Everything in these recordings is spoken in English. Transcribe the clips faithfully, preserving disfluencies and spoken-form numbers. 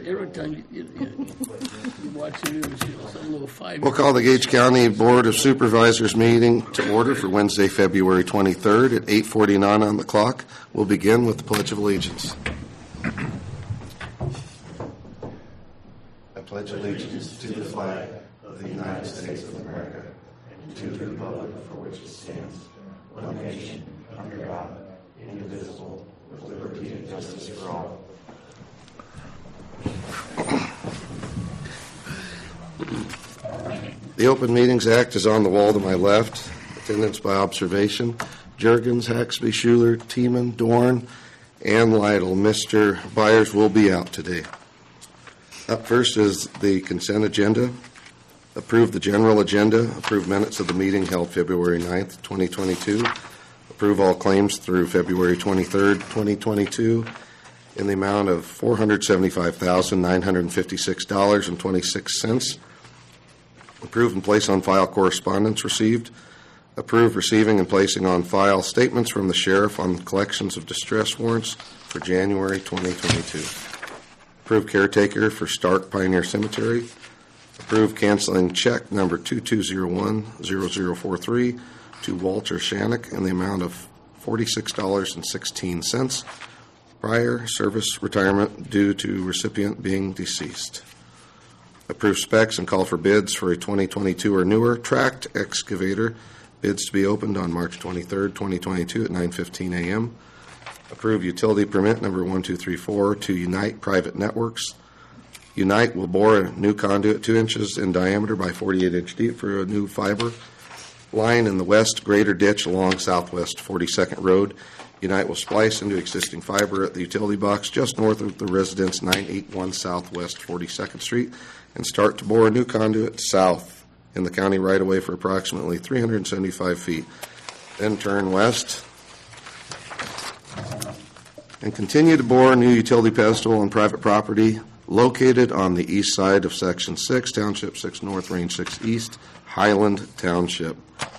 every time you, you, you, you watch the news, you know, some little five. We'll call the Gage County Board of Supervisors meeting to order for Wednesday, February twenty-third at eight forty-nine on the clock. We'll begin with the Pledge of Allegiance. I pledge allegiance to the flag of the United States of America and to the republic for which it stands, one nation, under God, indivisible, with liberty and justice for all. The Open Meetings Act is on the wall to my left. Attendance by observation. Juergens, Haxby, Schuler, Tiemann, Dorn, and Lytle. Mister Byers will be out today. Up first is the consent agenda. Approve the general agenda. Approve minutes of the meeting held February ninth, twenty twenty-two. Approve all claims through February twenty-third, twenty twenty-two in the amount of four hundred seventy-five thousand nine hundred fifty-six dollars and twenty-six cents. Approve and place on file correspondence received. Approve receiving and placing on file statements from the sheriff on collections of distress warrants for January twenty twenty-two. Approve caretaker for Stark Pioneer Cemetery. Approve canceling check number two two zero one zero zero four three to Walter Shannock in the amount of forty-six dollars and sixteen cents. Prior service retirement due to recipient being deceased. Approve specs and call for bids for a twenty twenty-two or newer tracked excavator. Bids to be opened on March twenty-third, twenty twenty-two at nine fifteen a.m. Approve utility permit number one two three four to Unite Private Networks. Unite will bore a new conduit two inches in diameter by forty-eight inch deep for a new fiber line in the west greater ditch along Southwest forty-second Road. Unite will splice into existing fiber at the utility box just north of the residence nine eighty-one Southwest forty-second Street and start to bore a new conduit south in the county right-of-way for approximately three hundred seventy-five feet. Then turn west and continue to bore a new utility pedestal on private property located on the east side of Section six, Township six North, Range six East, Highland Township.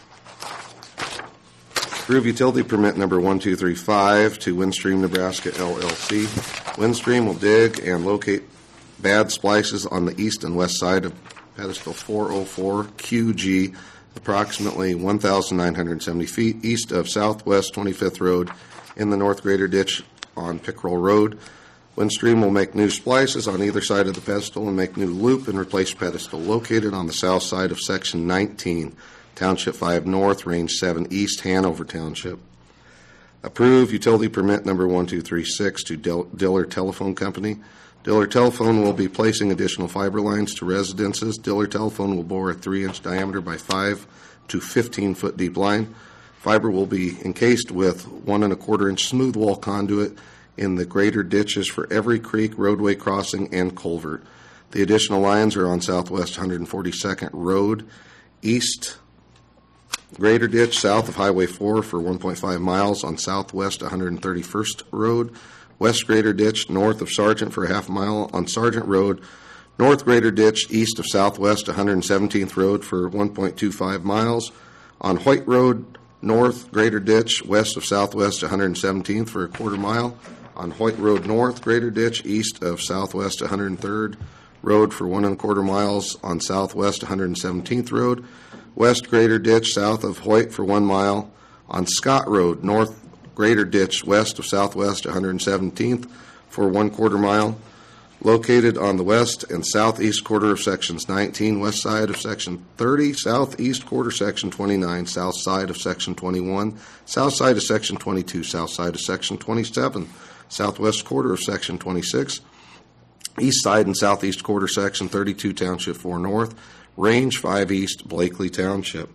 Approve utility permit number one two three five to Windstream Nebraska, L L C. Windstream will dig and locate bad splices on the east and west side of pedestal four oh four Q G, approximately one thousand nine hundred seventy feet east of Southwest twenty-fifth Road in the North Greater Ditch on Pickerel Road. Windstream will make new splices on either side of the pedestal and make new loop and replace pedestal located on the south side of Section nineteen, Township five North, Range seven East, Hanover Township. Approve utility permit number one two three six to Diller Telephone Company. Diller Telephone will be placing additional fiber lines to residences. Diller Telephone will bore a three inch diameter by five to fifteen foot deep line. Fiber will be encased with one and a quarter inch smooth wall conduit in the greater ditches for every creek, roadway crossing, and culvert. The additional lines are on Southwest one hundred forty-second Road, east greater ditch south of Highway four for one point five miles on Southwest one hundred thirty-first Road, west greater ditch north of Sargent for a half mile on Sargent Road, north greater ditch east of Southwest one hundred seventeenth Road for one point two five miles on White Road, north greater ditch west of Southwest one hundred seventeenth for a quarter mile on White Road north greater ditch east of Southwest one hundred third Road for one and a quarter miles on Southwest one hundred seventeenth Road, west greater ditch south of Hoyt for one mile on Scott Road, north greater ditch west of Southwest one hundred seventeenth for one quarter mile, located on the west and southeast quarter of Sections nineteen, west side of Section thirty, southeast quarter Section twenty-nine, south side of Section twenty-one, south side of Section twenty-two, south side of Section twenty-seven, southwest quarter of Section twenty-six, east side and southeast quarter Section thirty-two, Township four North, Range five East, Blakely Township.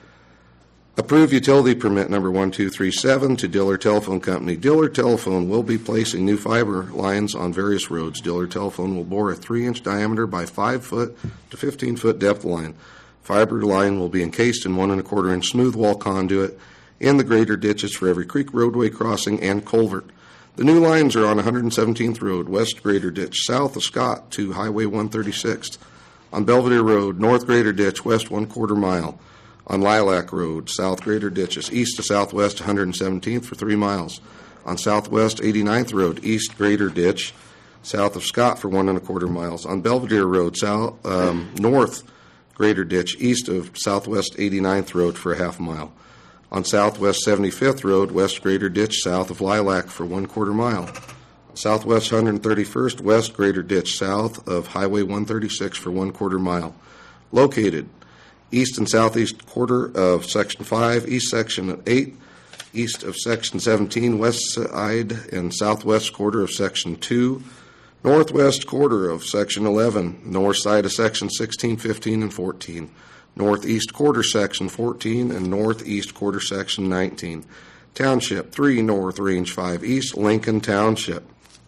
Approve utility permit number one two three seven to Diller Telephone Company. Diller Telephone will be placing new fiber lines on various roads. Diller Telephone will bore a three inch diameter by five foot to fifteen foot depth line. Fiber line will be encased in one and a quarter inch smooth wall conduit in the greater ditches for every creek, roadway crossing, and culvert. The new lines are on one hundred seventeenth Road, west greater ditch, south of Scott to Highway one thirty-six. On Belvedere Road, north greater ditch, west one quarter mile. On Lilac Road, south greater ditches, east to southwest one hundred seventeenth for three miles. On Southwest eighty-ninth Road, east greater ditch, south of Scott for one and a quarter miles. On Belvedere Road, south, um, north Greater Ditch, east of Southwest eighty-ninth Road for a half mile. On Southwest seventy-fifth Road, west Greater Ditch, south of Lilac for one quarter mile. Southwest one hundred thirty-first, west Greater Ditch, south of Highway one thirty-six for one quarter mile. Located east and southeast quarter of Section five, east section eight, east of Section seventeen, west side and southwest quarter of Section two, northwest quarter of Section eleven, north side of Section sixteen, fifteen, and fourteen, northeast quarter Section fourteen, and northeast quarter Section nineteen. Township three, North Range five East, Lincoln Township.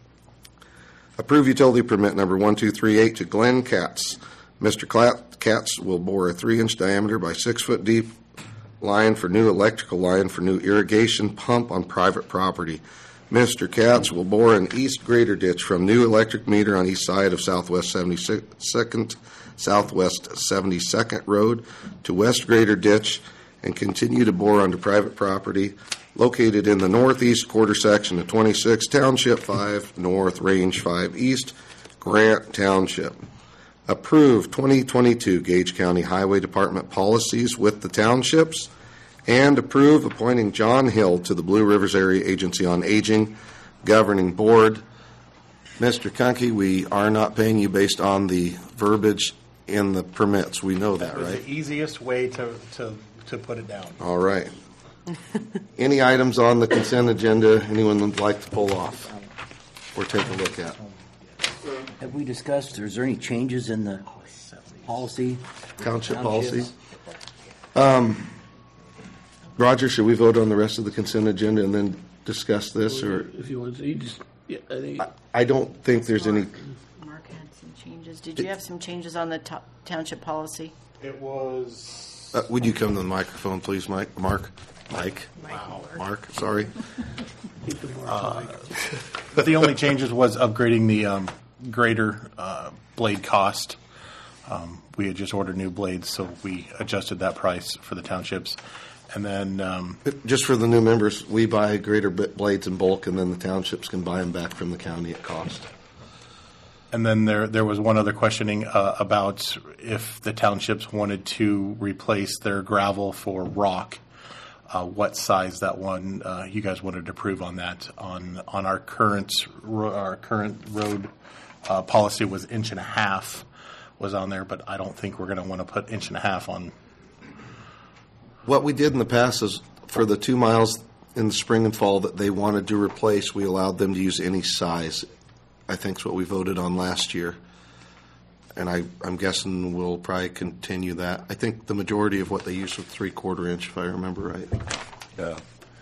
Approve utility permit number one two three eight to Glenn Katz. Mister Katz will bore a three inch diameter by six foot deep line for new electrical line for new irrigation pump on private property. Mister Katz will bore an east greater ditch from new electric meter on east side of Southwest seventy-second, Southwest seventy-second Road to west greater ditch and continue to bore onto private property located in the northeast quarter section of twenty-six, Township five, North Range five East, Grant Township. Approve twenty twenty-two Gage County Highway Department policies with the townships, and approve appointing John Hill to the Blue Rivers Area Agency on Aging Governing Board. Mister Kunke, we are not paying you based on the verbiage in the permits. We know that, That was right? the easiest way to, to, to put it down. All right. Any items on the consent agenda anyone would like to pull off or take a look at? Have we discussed, or is there any changes in the policy? Township Townships? policy? Um, Roger, should we vote on the rest of the consent agenda and then discuss this, or? If you want to, you just, yeah, I think, I don't think there's any, Mark had some changes. Did you have some changes on the to- township policy? It was, uh, would you come to the microphone, please, Mike, Mark? Mike? Mark, sorry. keep the mark. but the only changes was upgrading the um, grader uh, blade cost. Um, we had just ordered new blades, so we adjusted that price for the townships. And then um, Just for the new members, we buy greater bit blades in bulk, and then the townships can buy them back from the county at cost. And then there there was one other questioning uh, about if the townships wanted to replace their gravel for rock, uh, what size that one uh, you guys wanted to approve on that. On on our current ro- our current road uh, policy was inch and a half was on there, but I don't think we're going to want to put inch and a half on. What we did in the past is for the two miles in the spring and fall that they wanted to replace, we allowed them to use any size. I think is what we voted on last year. And I, I'm guessing we'll probably continue that. I think the majority of what they used was three-quarter inch, if I remember right. Yeah.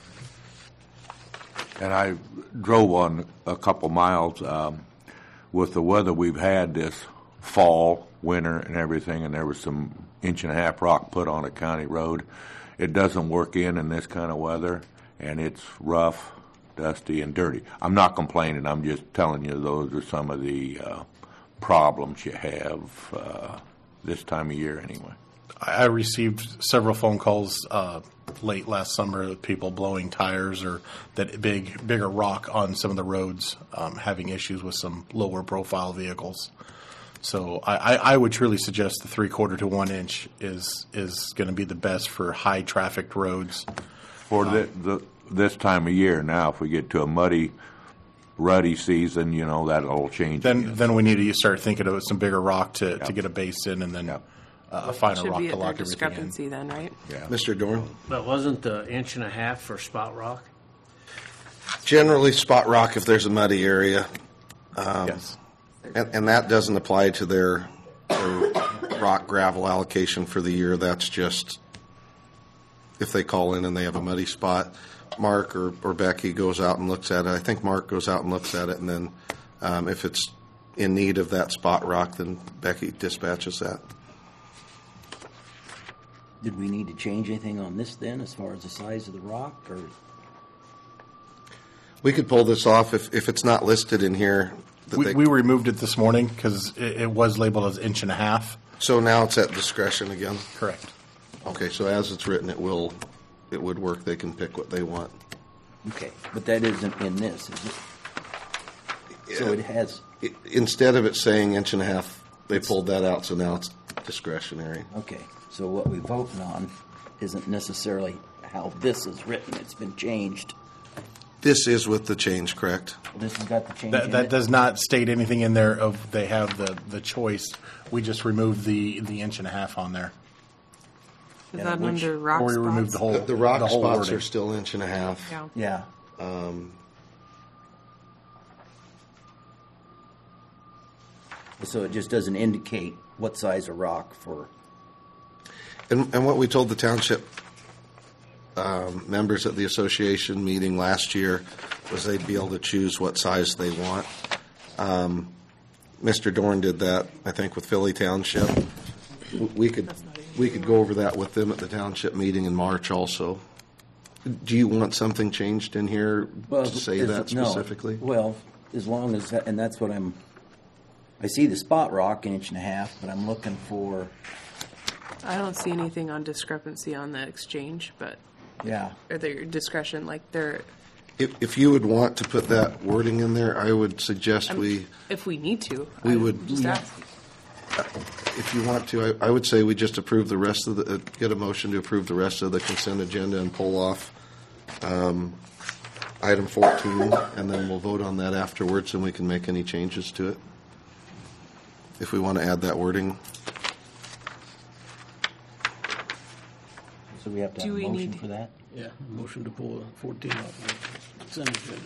And I drove on a couple miles um, with the weather we've had this fall, winter, and everything, and there was some inch and a half rock put on a county road. It doesn't work in in this kind of weather, and it's rough, dusty, and dirty. I'm not complaining. I'm just telling you those are some of the uh, problems you have uh, this time of year anyway. I I received several phone calls uh, late last summer of people blowing tires or that big bigger rock on some of the roads, um, having issues with some lower profile vehicles. So I, I, I would truly suggest the three quarter to one inch is is going to be the best for high trafficked roads. For the, the this time of year now, if we get to a muddy, ruddy season, you know, that'll change. Then again. then we need to start thinking of some bigger rock to, Yeah. to get a base in, and then Yeah. uh, a finer Should rock be to at their lock everything in. discrepancy then, right? Yeah. Mister Dorn? But wasn't the inch and a half for spot rock? Generally, spot rock if there's a muddy area, Yes. and, and that doesn't apply to their, their rock gravel allocation for the year. That's just if they call in and they have a muddy spot. Mark or, or Becky goes out and looks at it. I think Mark goes out and looks at it, and then um, if it's in need of that spot rock, then Becky dispatches that. Did we need to change anything on this then, as far as the size of the rock, or? We could pull this off if, if it's not listed in here. that We, they- we removed it this morning because it, it was labeled as inch and a half. So now it's at discretion again? Correct. Okay, so as it's written, it will, it would work. They can pick what they want. Okay, but that isn't in this, is it? So it has I- Instead of it saying inch and a half, they pulled that out, so now it's discretionary. Okay, so what we're voting on isn't necessarily how this is written. It's been changed. This is with the change, correct? This has got the change That, in that it. does not state anything in there of they have the, the choice. We just removed the, the inch and a half on there. Is Yeah, that which- under rock Or we spots? removed the whole, The, the rock the whole spots wording. are still inch and a half. Yeah. Yeah. So it just doesn't indicate what size of rock for, And, and what we told the township um, members at the association meeting last year was they'd be able to choose what size they want. Um, Mister Dorn did that, I think, with Philly Township. We could, we could go over that with them at the township meeting in March also. Do you want something changed in here well, to say is- that no. specifically? Well, as long as, that- and that's what I'm, I see the spot rock, inch and a half, but I'm looking for, I don't see anything on discrepancy on the exchange, but yeah. or their discretion, like they're If, if you would want to put that wording in there, I would suggest we, if we need to. We I would- just Yeah. ask. if you want to, I, I would say we just approve the rest of the, uh, get a motion to approve the rest of the consent agenda and pull off um, item fourteen, and then we'll vote on that afterwards, and we can make any changes to it. If we want to add that wording. So we have to have Do a we motion need- for that? Yeah, motion to pull fourteen off the consent agenda.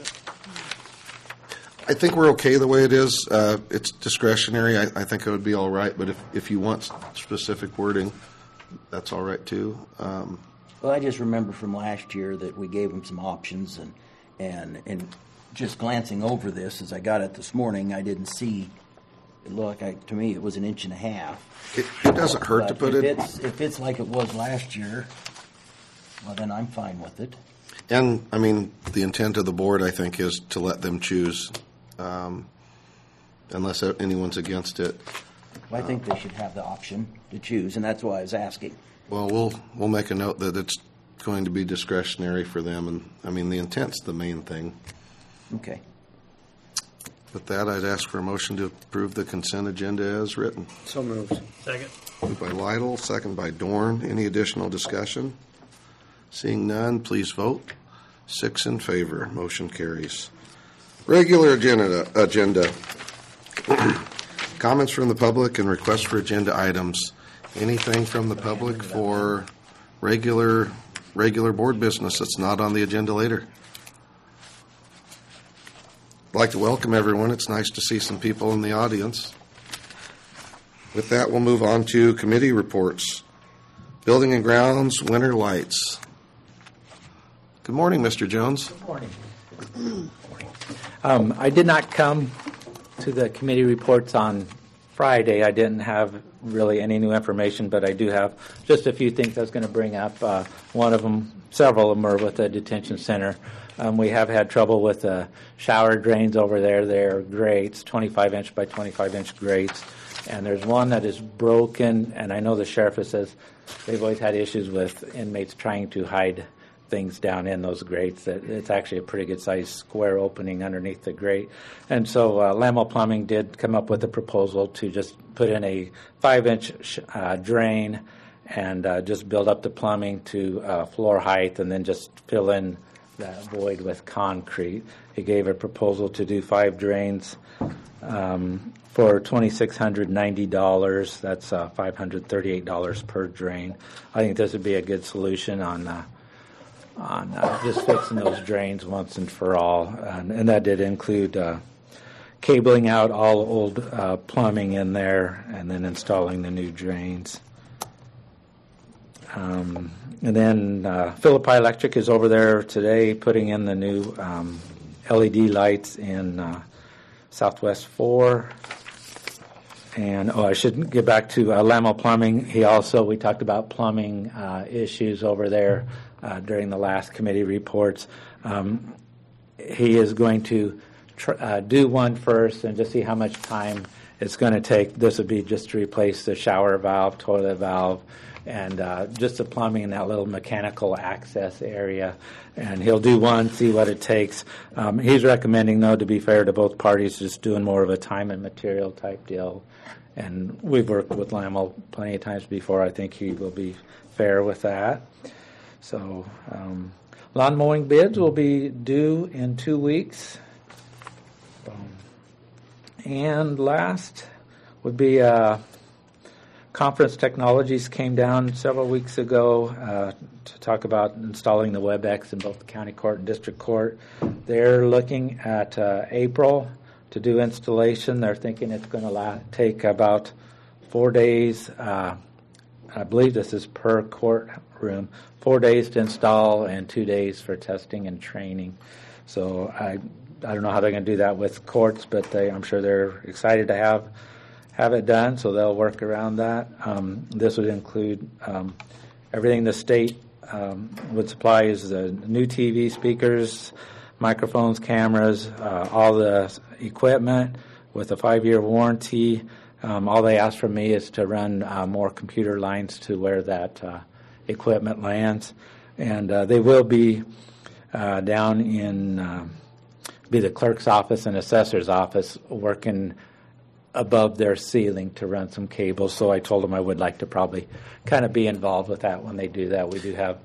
I think we're okay the way it is. Uh, It's discretionary. I, I think it would be all right, but if, if you want specific wording, that's all right too. Um, Well, I just remember from last year that we gave them some options, and, and, and just glancing over this, as I got it this morning, I didn't see, it looked like, to me, it was an inch and a half. It, it doesn't hurt to But put if it, it's, if it's like it was last year, well, then I'm fine with it. and, I mean, the intent of the board, I think, is to let them choose, um, unless anyone's against it. I think they should have the option to choose, and that's why I was asking. Well, we'll, we'll make a note that it's going to be discretionary for them, and, I mean, the intent's the main thing. Okay. With that, I'd ask for a motion to approve the consent agenda as written. So moved. Second. Moved by Lidle, second by Dorn. Any additional discussion? Seeing none, please vote. Six in favor, motion carries. Regular agenda, agenda. Comments from the public and requests for agenda items. Anything from the public for regular, regular board business that's not on the agenda later? I'd like to welcome everyone. It's nice to see some people in the audience. With that, we'll move on to committee reports. Building and Grounds, winter lights. Good morning, Mister Jones. Um, I did not come to the committee reports on Friday. I didn't have really any new information, but I do have just a few things I was going to bring up. Uh, one of them, several of them are with the detention center. Um, we have had trouble with the shower drains over there. They're grates, twenty-five inch by twenty-five inch grates. And there's one that is broken, and I know the sheriff has says they've always had issues with inmates trying to hide things down in those grates. That it's actually a pretty good sized square opening underneath the grate. And so uh, Lamo Plumbing did come up with a proposal to just put in a five inch sh- uh, drain and uh, just build up the plumbing to uh, floor height and then just fill in that void with concrete. He gave a proposal to do five drains um, for two thousand six hundred ninety dollars. That's uh, five hundred thirty-eight dollars per drain. I think this would be a good solution on uh, on uh, just fixing those drains once and for all. And, and that did include uh, cabling out all old uh, plumbing in there and then installing the new drains. Um, and then uh, Philippi Electric is over there today putting in the new um, L E D lights in uh, Southwest four. And, oh, I should get back to uh, Lamo Plumbing. He also, we talked about plumbing uh, issues over there uh, during the last committee reports. Um, he is going to tr- uh, do one first and just see how much time it's going to take. This would be just to replace the shower valve, toilet valve, and uh, just the plumbing in that little mechanical access area. And he'll do one, see what it takes. Um, he's recommending, though, to be fair to both parties, just doing more of a time and material type deal. And we've worked with Lamel plenty of times before. I think he will be fair with that. So um, lawn mowing bids will be due in two weeks. Um, and last would be uh, Conference Technologies came down several weeks ago uh, to talk about installing the WebEx in both the county court and district court. They're looking at uh, April to do installation. They're thinking it's going to la- take about four days. Uh, I believe this is per courtroom. Four days to install and two days for testing and training. So I I don't know how they're going to do that with courts, but they, I'm sure they're excited to have have it done, so they'll work around that. Um, this would include um, everything the state um, would supply is the new T V speakers, microphones, cameras, uh, all the equipment with a five-year warranty. Um, all they ask from me is to run uh, more computer lines to where that uh, equipment lands. And uh, they will be uh, down in uh, be the clerk's office and assessor's office working above their ceiling to run some cables. So I told them I would like to probably kind of be involved with that when they do that. We do have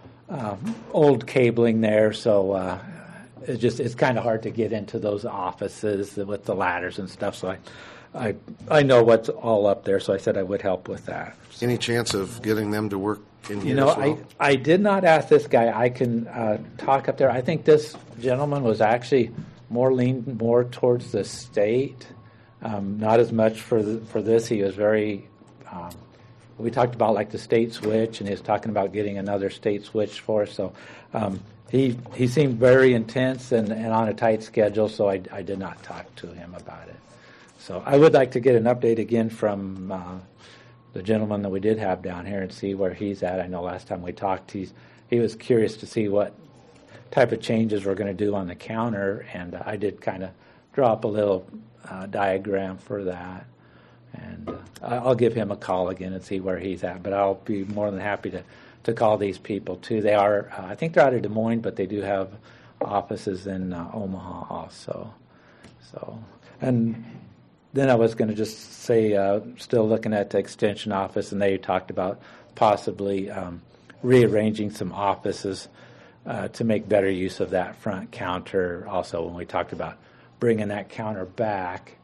um, old cabling there, so uh, it's just it's kind of hard to get into those offices with the ladders and stuff. So I, I, I know what's all up there. So I said I would help with that. Any chance of getting them to work in here You know, as well? I, I did not ask this guy. I can uh, talk up there. I think this gentleman was actually more leaned more towards the state, um, not as much for the, for this. He was very. Um, we talked about like the state switch, and he was talking about getting another state switch for us. So um, he he seemed very intense and, and on a tight schedule. So I, I did not talk to him about it. So I would like to get an update again from uh, the gentleman that we did have down here and see where he's at. I know last time we talked, he's he was curious to see what type of changes we're going to do on the counter, and uh, I did kind of draw up a little uh, diagram for that. And uh, I'll give him a call again and see where he's at. But I'll be more than happy to, to call these people too. They are, uh, I think they're out of Des Moines, but they do have offices in uh, Omaha also. So, and then I was going to just say, uh, still looking at the extension office, and they talked about possibly um, rearranging some offices uh, to make better use of that front counter. Also, when we talked about bringing that counter back.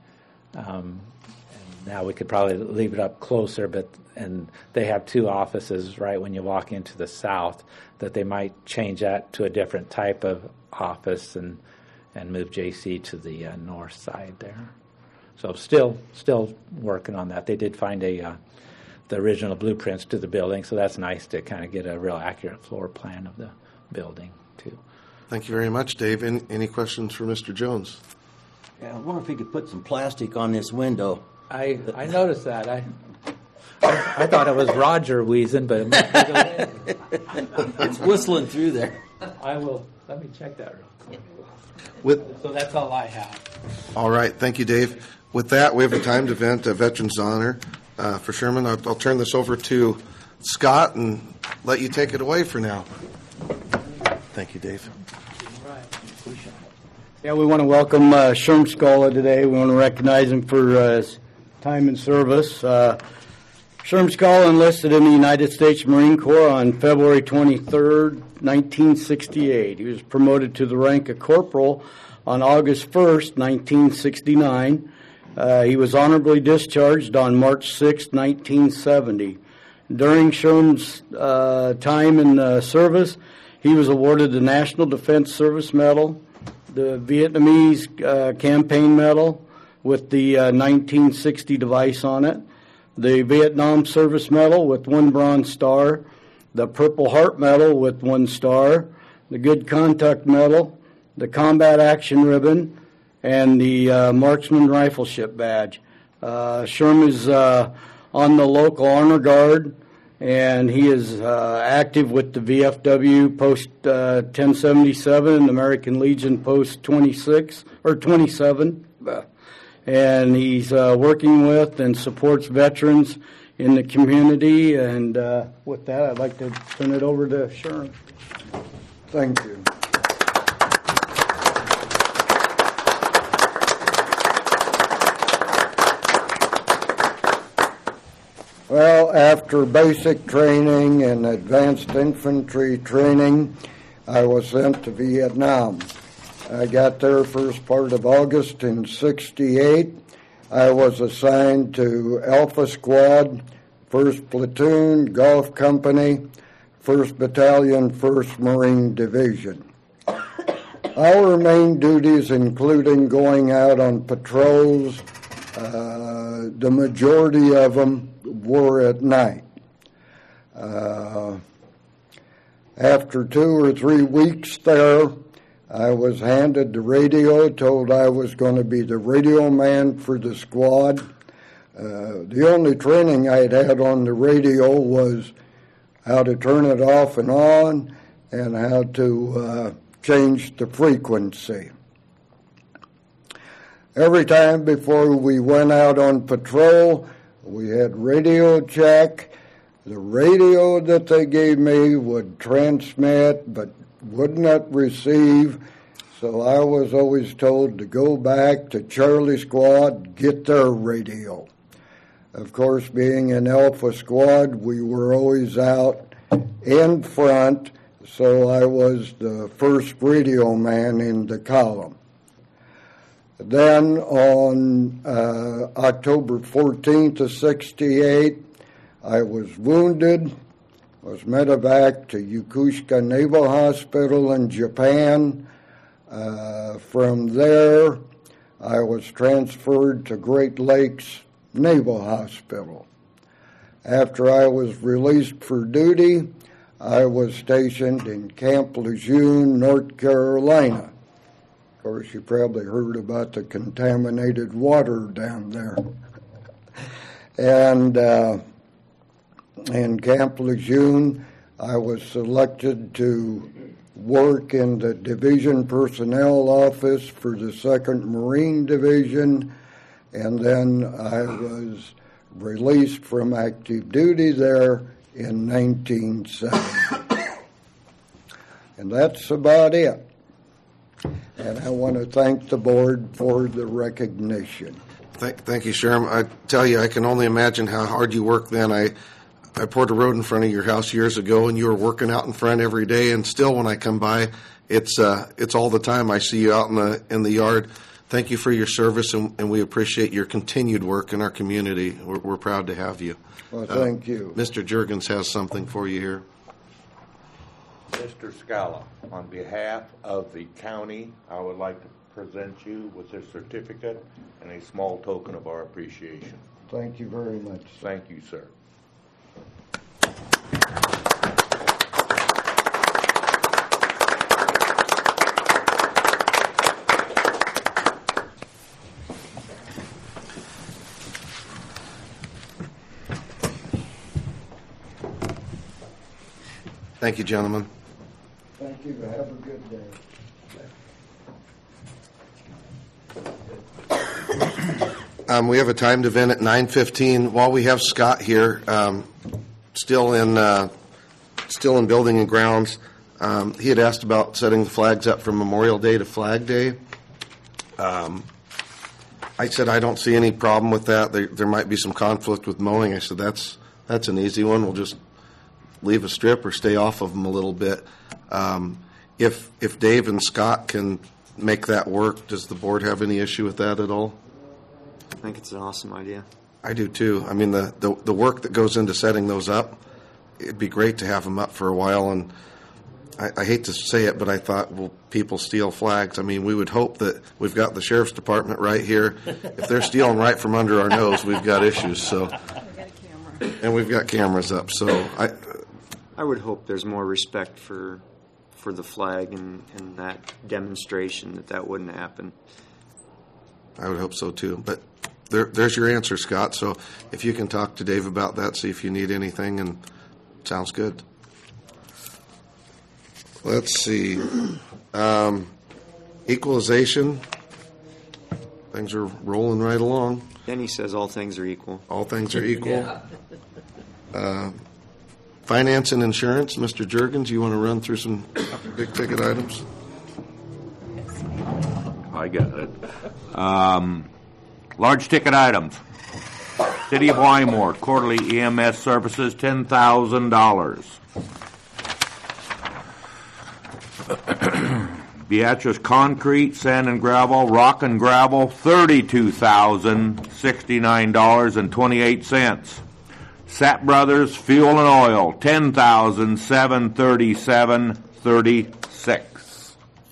Um, Now we could probably leave it up closer, but and they have two offices right when you walk into the south that they might change that to a different type of office and and move J C to the uh, north side there. So still still working on that. They did find a uh, the original blueprints to the building, so that's nice to kind of get a real accurate floor plan of the building too. Thank you very much, Dave. Any, any questions for Mister Jones? Yeah, I wonder if he could put some plastic on this window. I, I noticed that. I, I I thought it was Roger wheezing, but it might be the wind. It's whistling through there. I will. Let me check that real quick. With, So that's all I have. all right, thank you, Dave. With that, we have a timed event, a Veterans Honor uh, for Sherman. I'll, I'll turn this over to Scott and let you take it away for now. Thank you, Dave. Yeah, we want to welcome uh, Sherm Scola today. We want to recognize him for uh, his time in service. Uh, Sherm Scola enlisted in the United States Marine Corps on February twenty-third, nineteen sixty-eight. He was promoted to the rank of corporal on August first, nineteen sixty-nine. Uh, he was honorably discharged on March sixth, nineteen seventy. During Sherm's uh, time in uh, service, he was awarded the National Defense Service Medal, the Vietnamese uh, Campaign Medal with the uh, nineteen sixty device on it, the Vietnam Service Medal with one Bronze Star, the Purple Heart Medal with one star, the Good Conduct Medal, the Combat Action Ribbon, and the uh, Marksman Rifleship Badge. Uh, Sherm is uh, on the local honor guard, and he is uh, active with the V F W Post uh, ten seventy-seven and American Legion Post twenty-six or twenty-seven. And he's uh, working with and supports veterans in the community. And uh, with that, I'd like to turn it over to Sherm. Thank you. Well, after basic training and advanced infantry training, I was sent to Vietnam. I got there first part of August in sixty-eight. I was assigned to Alpha Squad, first Platoon, Golf Company, first Battalion, first Marine Division. Our main duties, including going out on patrols, uh, the majority of them were at night. Uh, after two or three weeks there, I was handed the radio, told I was going to be the radio man for the squad. Uh, the only training I'd had on the radio was how to turn it off and on and how to uh, change the frequency. Every time before we went out on patrol, we had radio check. The radio that they gave me would transmit but would not receive, so I was always told to go back to Charlie Squad, get their radio. Of course, being an Alpha Squad, we were always out in front, so I was the first radio man in the column. Then on uh, October fourteenth of sixty-eight, I was wounded, was medevac to Yokosuka Naval Hospital in Japan. Uh, from there, I was transferred to Great Lakes Naval Hospital. After I was released for duty, I was stationed in Camp Lejeune, North Carolina. Of course, you probably heard about the contaminated water down there. and uh, in Camp Lejeune, I was selected to work in the Division Personnel Office for the second Marine Division, and then I was released from active duty there in nineteen seventy. And that's about it. And I want to thank the board for the recognition. Thank, thank you, Sherm. I tell you, I can only imagine how hard you worked then. I, I poured a road in front of your house years ago, and you were working out in front every day. And still, when I come by, it's uh, it's all the time. I see you out in the in the yard. Thank you for your service, and, and we appreciate your continued work in our community. We're, we're proud to have you. Well, thank uh, you. Mister Juergens has something for you here. Mister Scala, on behalf of the county, I would like to present you with this certificate and a small token of our appreciation. Thank you very much. Thank you, sir. Thank you, gentlemen. Thank you. Have a good day. Um, we have a timed event at nine fifteen. While we have Scott here, um, still in uh, still in building and grounds, um, he had asked about setting the flags up from Memorial Day to Flag Day. Um, I said I don't see any problem with that. There, there might be some conflict with mowing. I said that's that's an easy one. We'll just leave a strip or stay off of them a little bit. Um, if if Dave and Scott can make that work, does the board have any issue with that at all? I think it's an awesome idea. I do too. I mean, the, the, the work that goes into setting those up, it'd be great to have them up for a while. And I, I hate to say it, but I thought, well, people steal flags. I mean, we would hope that we've got the sheriff's department right here. If they're stealing right from under our nose, we've got issues. So, We've got a camera. and we've got cameras up. So I. I would hope there's more respect for for the flag and, and that demonstration that that wouldn't happen. I would hope so too. But there, there's your answer, Scott. So if you can talk to Dave about that, see if you need anything, and sounds good. Let's see. Um, equalization. Things are rolling right along. Then he says all things are equal. All things are equal. Uh, Finance and insurance, Mister Jurgens, you want to run through some big-ticket items? I got it. Um, large ticket items. City of Wymore, quarterly E M S services, ten thousand dollars. Beatrice Concrete, Sand and Gravel, Rock and Gravel, thirty-two thousand sixty-nine dollars and twenty-eight cents. Sapp Brothers, Fuel and Oil, ten thousand seven hundred thirty-seven dollars and thirty-six cents.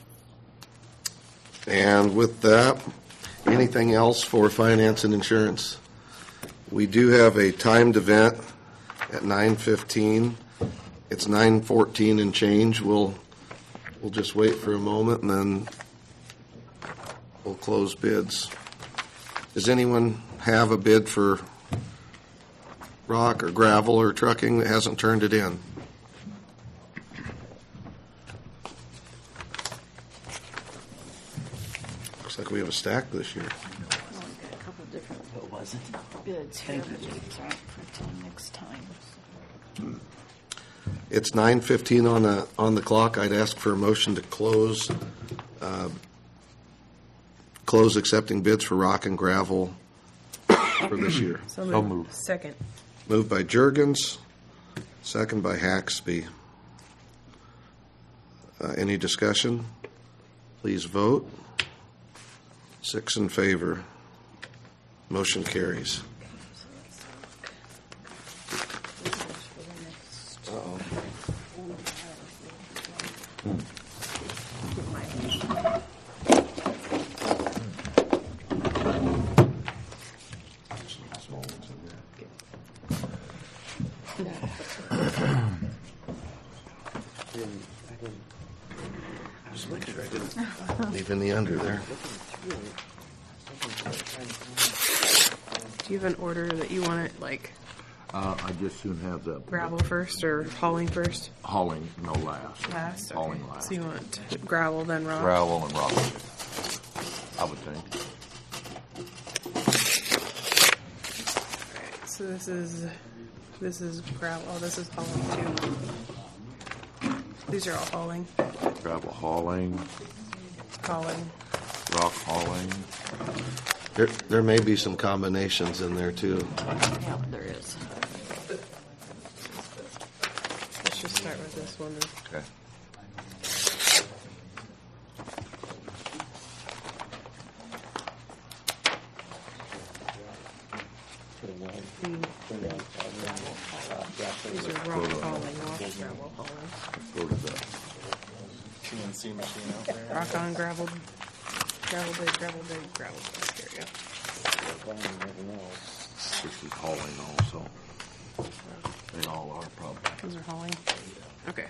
And with that, anything else for finance and insurance? We do have a timed event at nine fifteen. It's nine fourteen and change. We'll we'll just wait for a moment and then we'll close bids. Does anyone have a bid for rock or gravel or trucking that hasn't turned it in? Looks like we have a stack this year. A couple different What was it? bids here, but these aren't for till next time. It's nine fifteen on the, on the clock. I'd ask for a motion to close, uh, close accepting bids for rock and gravel for this year. So So moved. moved. Second. Moved by Jurgens, second by Haxby. Uh, Any discussion? Please vote. Six in favor. Motion carries. Uh-oh. Just make sure I didn't leave any under there. Do you have an order that you want it, like Uh, I just soon have the gravel first or hauling first? hauling, no last. Last? Okay. Hauling last. So you want gravel, then rock? Gravel and rock, I would think. So this is, this is gravel, oh, this is hauling too. These are all hauling, Gravel hauling, hauling. rock hauling. There, there may be some combinations in there too. Yeah, there is. Let's just start with this one. Okay. These are rock hauling, rock gravel hauling. Go to the C N C machine out there. Rock on gravel, gravel bed, gravel bed, gravel bed. There you go. This is hauling also. They all are probably. Those are hauling. Okay.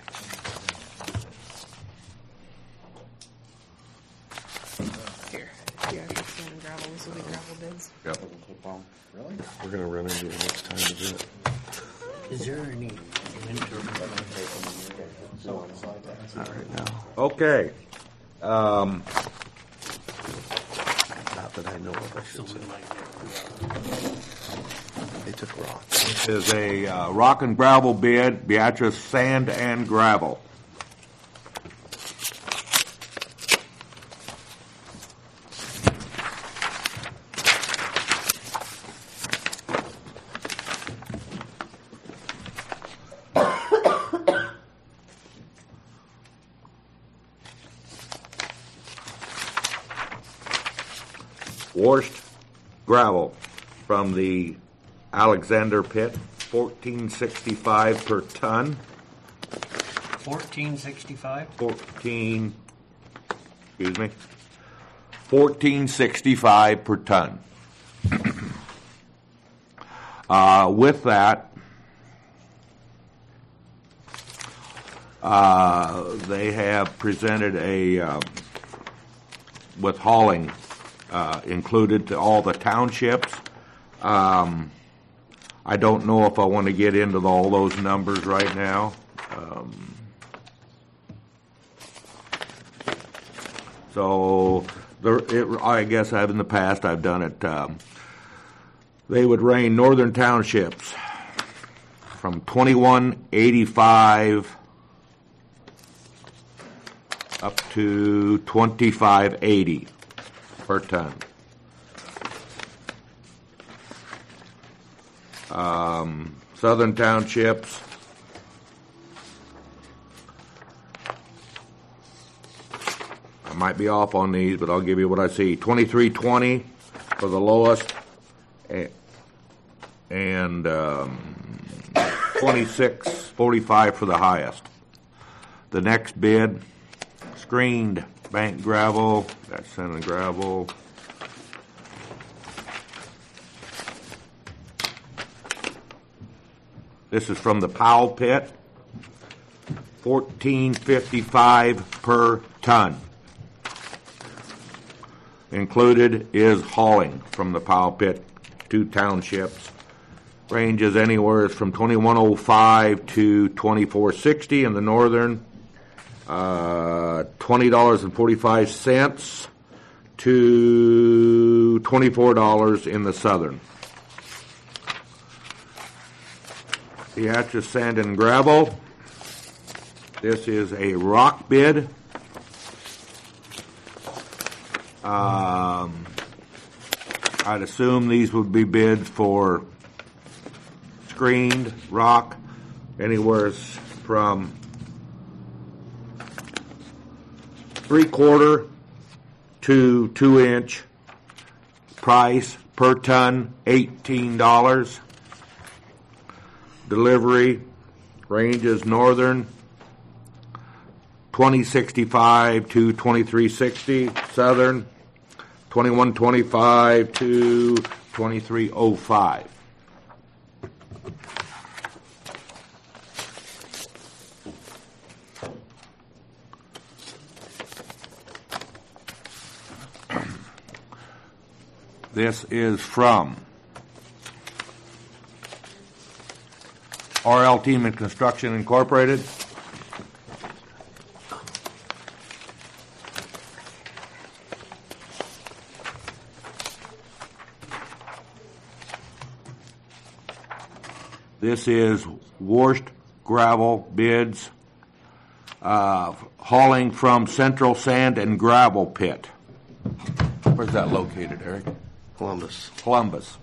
Here. Yeah, just sand and gravel. This will be gravel beds. Yep. We're going to run into it next time to do it. Is there any winter? Not right now. Okay. Um, Not that I know of, I should say. They took rock. this is a uh, rock and gravel bid, Beatrice Sand and Gravel. Washed gravel from the Alexander Pit, fourteen sixty-five per ton. Fourteen sixty-five? Fourteen, excuse me, fourteen sixty-five per ton. Uh, with that, uh, they have presented a uh, with hauling uh, included to all the townships. Um, I don't know if I want to get into the, all those numbers right now. Um, so, there, it, I guess I've in the past I've done it um, They would range northern townships from twenty-one eighty-five up to twenty-five eighty per ton. Um, southern townships, I might be off on these, but I'll give you what I see. twenty-three twenty for the lowest, and um, twenty-six forty-five for the highest. The next bid, screened bank gravel, that's sand and gravel. This is from the Powell Pit, fourteen fifty-five per ton. Included is hauling from the Powell Pit to townships. Ranges anywhere from twenty-one oh five to twenty-four sixty in the northern, uh, twenty dollars and forty-five cents to twenty-four dollars in the southern. Beatrice Sand and Gravel. This is a rock bid. Um, I'd assume these would be bids for screened rock, anywhere from three quarter to two inch. Price per ton eighteen dollars. Delivery ranges northern twenty sixty-five to twenty-three sixty, southern twenty-one twenty-five to twenty-three oh five. This is from R L Team and Construction Incorporated. This is washed gravel bids, uh, hauling from Central Sand and Gravel Pit. Where's that located, Eric? Columbus. Columbus.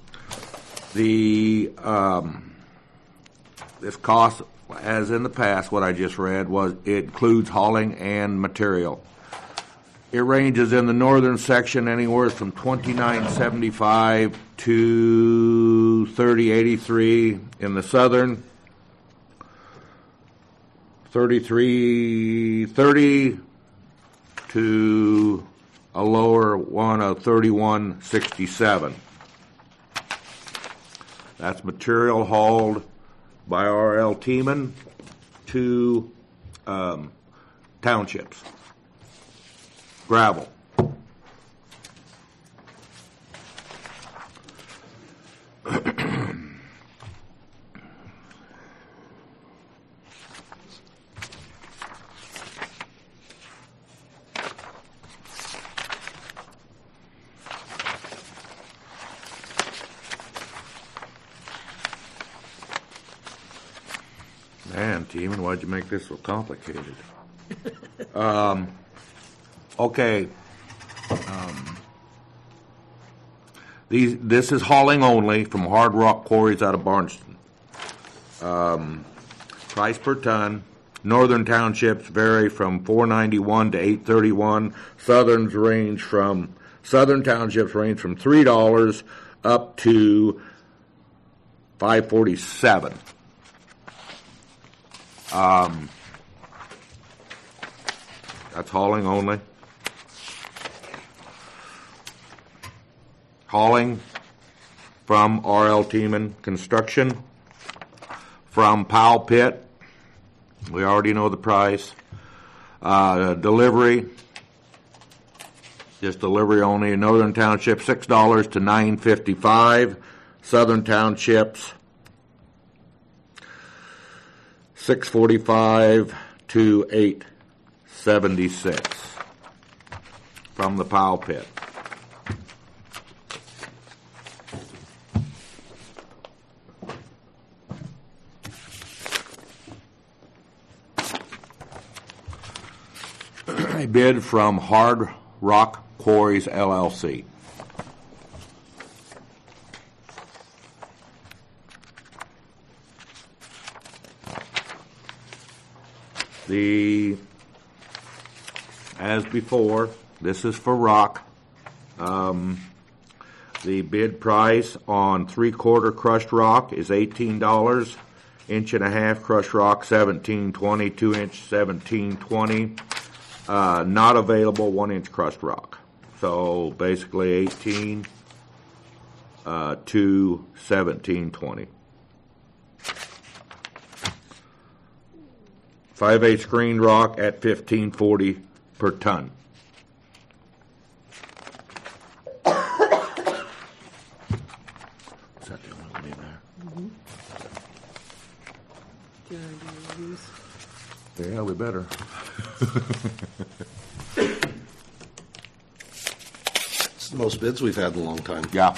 The um, this cost, as in the past, what I just read, was it includes hauling and material. It ranges in the northern section anywhere from twenty-nine seventy-five to thirty eighty-three. In the southern, thirty-three thirty to a lower one of thirty-one sixty-seven. That's material hauled by R L Tiemann to um, townships. Gravel. Man, Tiemann, why'd you make this so complicated? um, okay. Um, these, this is hauling only from hard rock quarries out of Barnston. Um, price per ton. Northern townships vary from four ninety-one to eight thirty-one. Southerns range from southern townships range from three dollars up to five forty-seven. Um, that's hauling only. Hauling from R L Tiemann Construction, from Powell Pit. We already know the price. Uh, delivery, just delivery only. Northern Township, six dollars to nine fifty-five. Southern Townships, six forty-five to eight seventy-six from the Powell Pit. a bid from Hard Rock Quarries L L C. The, as before, this is for rock. Um, the bid price on three-quarter crushed rock is eighteen dollars. Inch and a half crushed rock, seventeen twenty. Two inch, seventeen twenty. Uh, not available one inch crushed rock. So basically eighteen uh, to seventeen twenty. Five eighths green rock at fifteen forty per ton. Is that the only one in there? Mm-hmm. Do you want to do these? Yeah, we better. It's the most bids we've had in a long time. Yeah.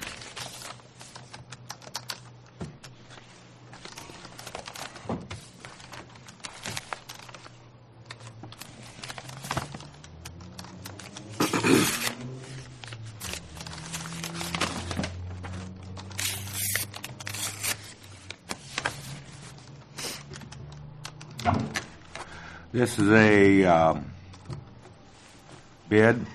This is a um, bid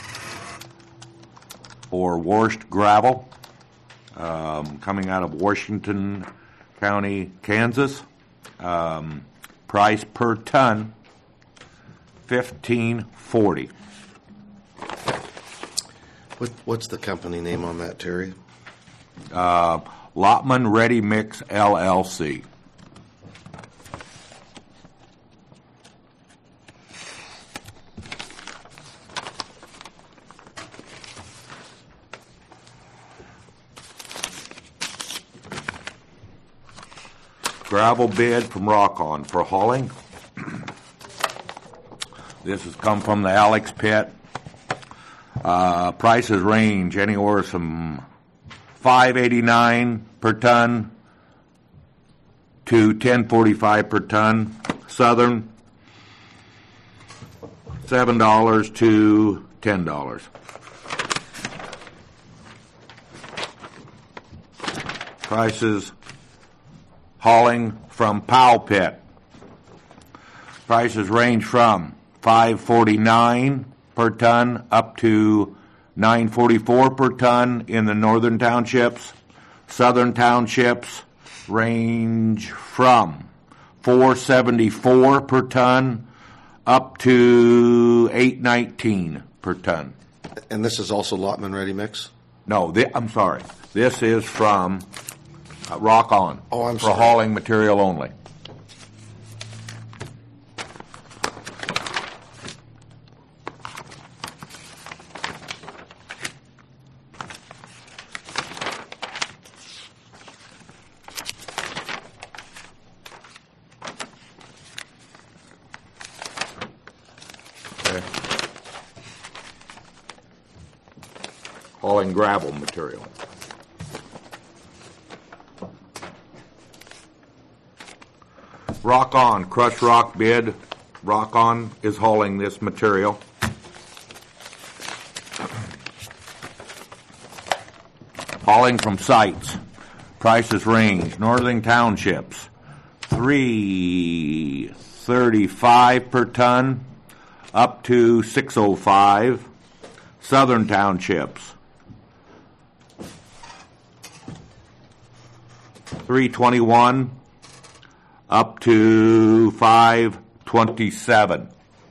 for washed gravel um, coming out of Washington County, Kansas. Um, price per ton, fifteen forty. What, what's the company name on that, Terry? Uh, Lotman Ready Mix L L C. Gravel bid from Rock On for hauling. This has come from the Alex Pit. Uh, prices range anywhere from five eighty-nine per ton to ten forty-five per ton. Southern, seven dollars to ten dollars. Prices hauling from Powell Pit. Prices range from five forty-nine per ton up to nine forty-four per ton in the northern townships. Southern townships range from four seventy-four per ton up to eight nineteen per ton. And this is also Lotman Ready Mix? No, thi- I'm sorry. This is from uh, Rock On. Oh, I'm for sorry. hauling material only. Okay. Hauling gravel material. Rock On, crushed rock bid. Rock On is hauling this material. Hauling from sites. Prices range. Northern townships, three thirty-five per ton up to six oh five. Southern townships, three twenty-one up to five twenty-seven.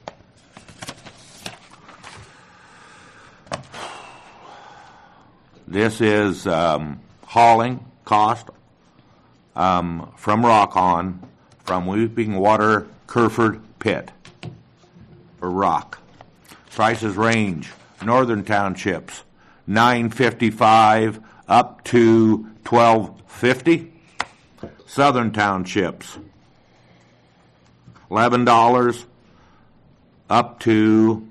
This is um, hauling cost um, from Rock On from Weeping Water Kerford Pit for rock. Prices range. Northern townships, nine fifty-five up to twelve fifty. Southern townships, eleven dollars up to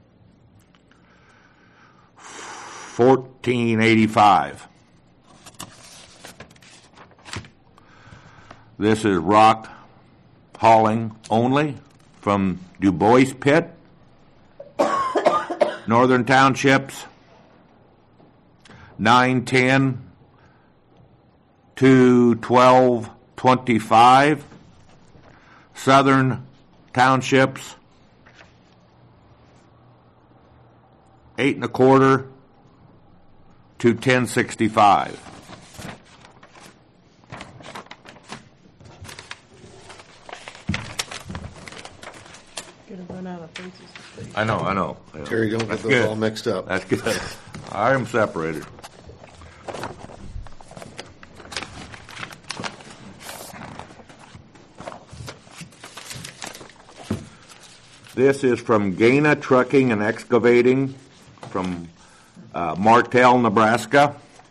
fourteen eighty-five. This is rock hauling only from Du Bois Pit. Northern Townships, nine ten to twelve twenty-five. Southern Townships, eight and a quarter to ten sixty-five. Gonna run out of places to say. I know, I know. Terry, don't get That's those good. all mixed up. That's good. I am separated. This is from Gaina Trucking and Excavating from uh, Martell, Nebraska.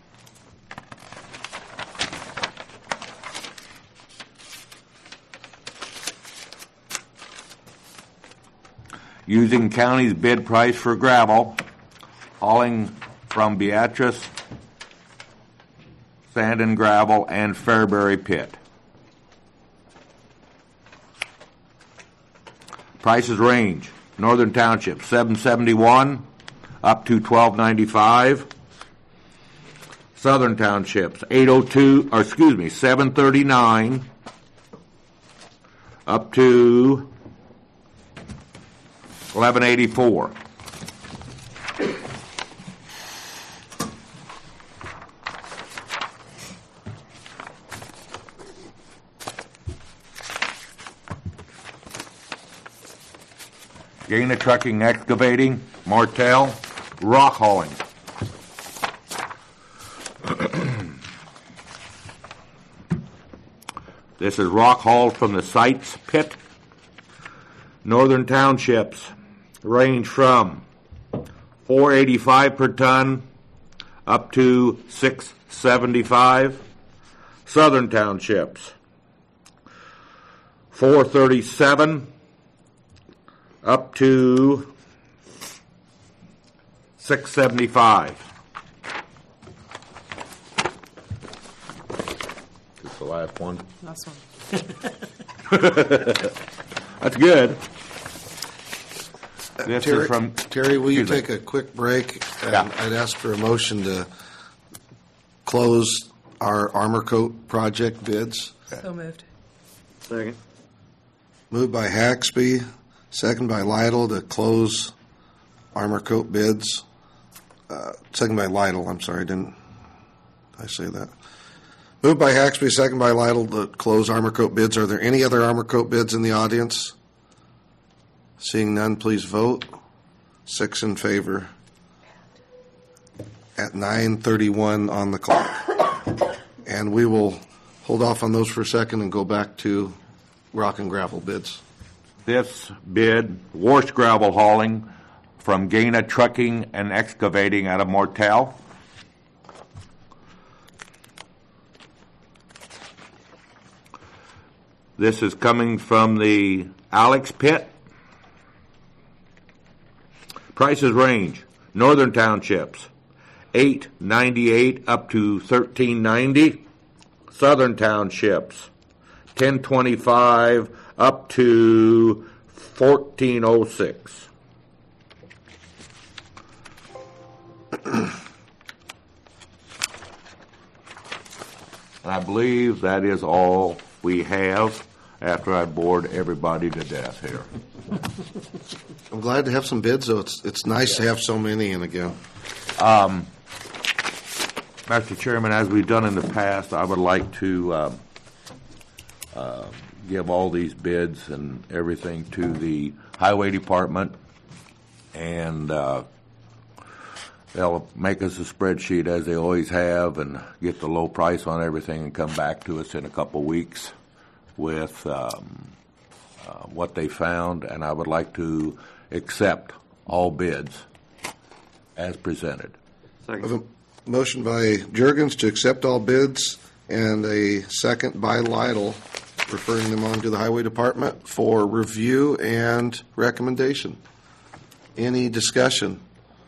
Using county's bid price for gravel, hauling from Beatrice, Sand and Gravel, and Fairbury Pit. Prices range. Northern Township, seven seventy-one up to twelve ninety-five. Southern Townships, eight oh two, or excuse me, seven thirty-nine up to eleven eighty-four. Gaina Trucking Excavating, Martell, rock hauling. This is rock hauled from the Sites Pit. Northern Townships range from four eighty-five per ton up to six seventy-five. Southern Townships four thirty-seven up to six seventy-five. This is the last one. Last one. That's good. This Terry, is from Terry, will you excuse take me. a quick break? And Yeah. I'd ask for a motion to close our armor coat project bids. So moved. Second. Moved by Haxby, second by Lytle to close armor coat bids. Uh, second by Lytle, I'm sorry, didn't I say that? Moved by Haxby, second by Lytle to close armor coat bids. Are there any other armor coat bids in the audience? Seeing none, please vote. Six in favor at nine thirty-one on the clock. And we will hold off on those for a second and go back to rock and gravel bids. This bid, Warsh Gravel Hauling from Gaina Trucking and Excavating out of Martell. This is coming from the Alex Pit. Prices range. Northern Townships, eight ninety-eight up to thirteen ninety. Southern Townships, ten twenty-five up to fourteen oh six. I believe that is all we have after I bored everybody to death here. I'm glad to have some bids, though. It's it's nice to have so many in again. Um, Mister Chairman, as we've done in the past, I would like to um, uh, give all these bids and everything to the Highway Department, and uh, they'll make us a spreadsheet as they always have and get the low price on everything and come back to us in a couple weeks with um, uh, what they found, and I would like to accept all bids as presented. I have a motion by Jurgens to accept all bids and a second by Lytle, referring them on to the Highway Department for review and recommendation. Any discussion?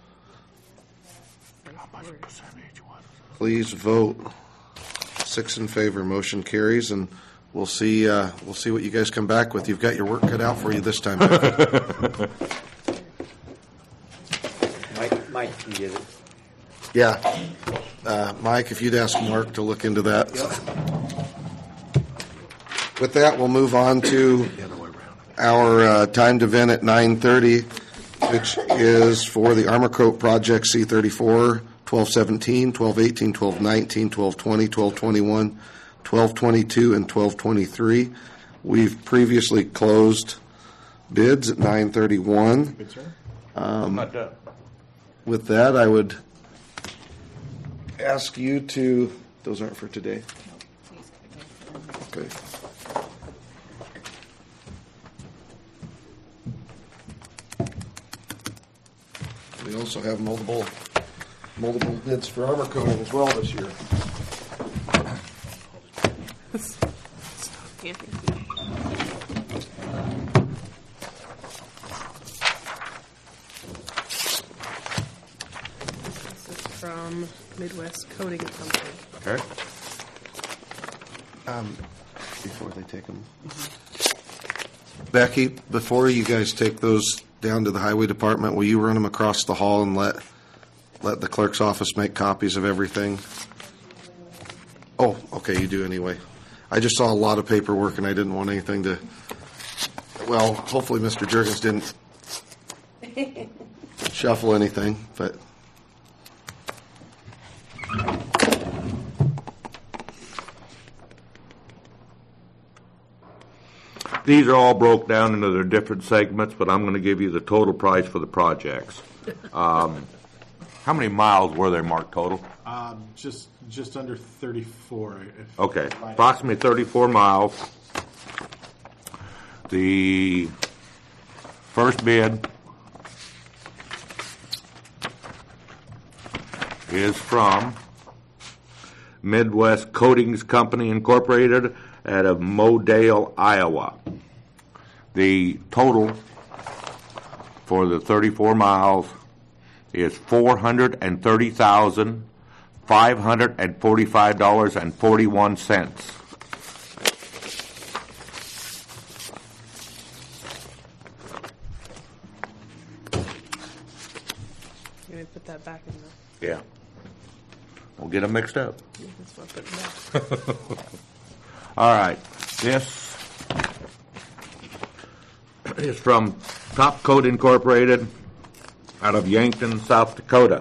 Please vote. Six in favor, motion carries, and we'll see. Uh, we'll see what you guys come back with. You've got your work cut out for you this time. can get it. Yeah. Uh, Mike, if you'd ask Mark to look into that. With that, we'll move on to our uh, timed event at nine thirty, which is for the Armor Coat Project C thirty-four, twelve seventeen, twelve eighteen, twelve nineteen, twelve twenty, twelve twenty-one, twelve twenty-two, and twelve twenty-three. We've previously closed bids at nine thirty-one. Good, sir. Um, Not done. With that, I would ask you to, those aren't for today. Okay. We also have multiple, multiple bids for armor coating as well this year. This is from Midwest Coating Company. Okay. Um, before they take them. Becky, before you guys take those down to the highway department, will you run them across the hall and let let the clerk's office make copies of everything? Oh, okay, you do anyway. I just saw a lot of paperwork and I didn't want anything to, well, hopefully Mister Juergens didn't shuffle anything, but. These are all broke down into their different segments, but I'm going to give you the total price for the projects. Um, how many miles were there, Mark, total? Um, just just under thirty-four. If Okay, approximately thirty-four miles. The first bid is from Midwest Coatings Company Incorporated out of Modale, Iowa. The total for the thirty-four miles is four hundred thirty thousand five hundred forty-five dollars and forty-one cents. You're going to put that back in the... Yeah. We'll get them mixed up. That's what I put it back. All right. This is from Top Coat Incorporated out of Yankton, South Dakota.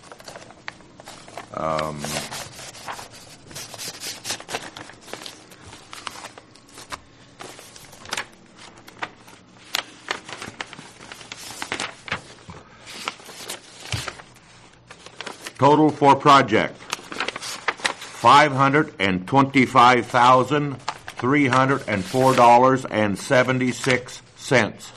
Um, total for project, five hundred twenty-five thousand three hundred four dollars and seventy-six cents.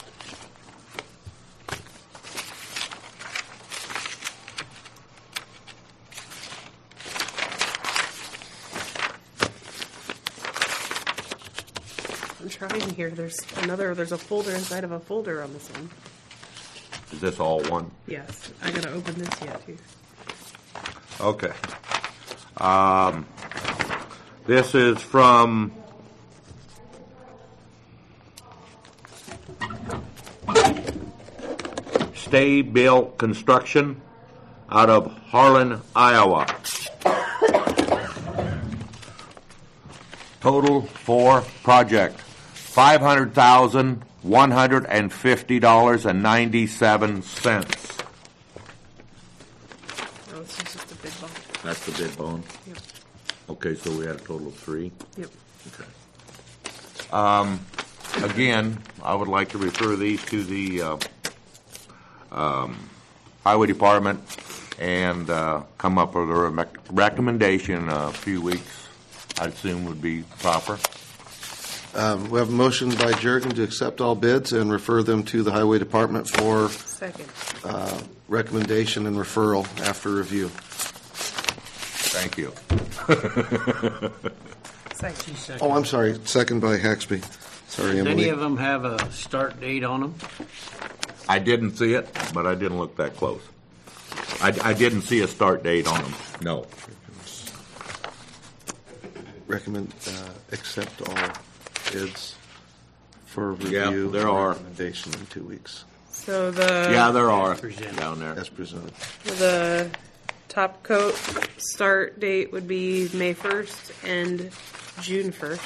I'm trying here. There's another, there's a folder inside of a folder on this one. Is this all one? Yes. I got to open this yet, too. Okay. Um, this is from Stay Bill Construction out of Harlan, Iowa. Total for project, five hundred thousand one hundred fifty dollars and ninety-seven cents. Oh, it's just the bid bond. That's the bid bond? Yep. Okay, so we had a total of three? Yep. Okay. Um, again, I would like to refer these to the uh, um, Highway Department and uh, come up with a re- recommendation in a few weeks, I assume would be proper. Um, we have a motion by Juergen to accept all bids and refer them to the Highway Department for Second. uh, recommendation and referral after review. Thank you. Second. Oh, I'm sorry. Second by Haxby. Sorry, Does Emily. any of them have a start date on them? I didn't see it, but I didn't look that close. I, I didn't see a start date on them, no. Recommend, uh, accept all bids for Yeah, review. there and are. recommendation in two weeks. So the Yeah, there are Present. down there. As presented. the top coat start date would be May first and June first.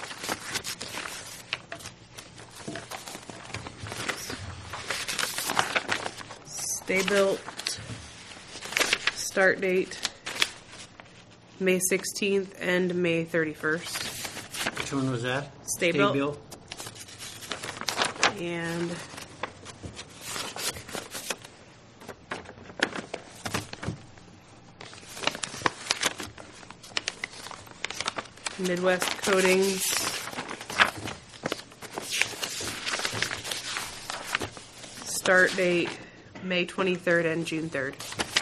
Stay built start date May sixteenth and May thirty-first. Which one was that? Stay built. Bill? And Midwest Coatings. Start date May twenty-third and June third.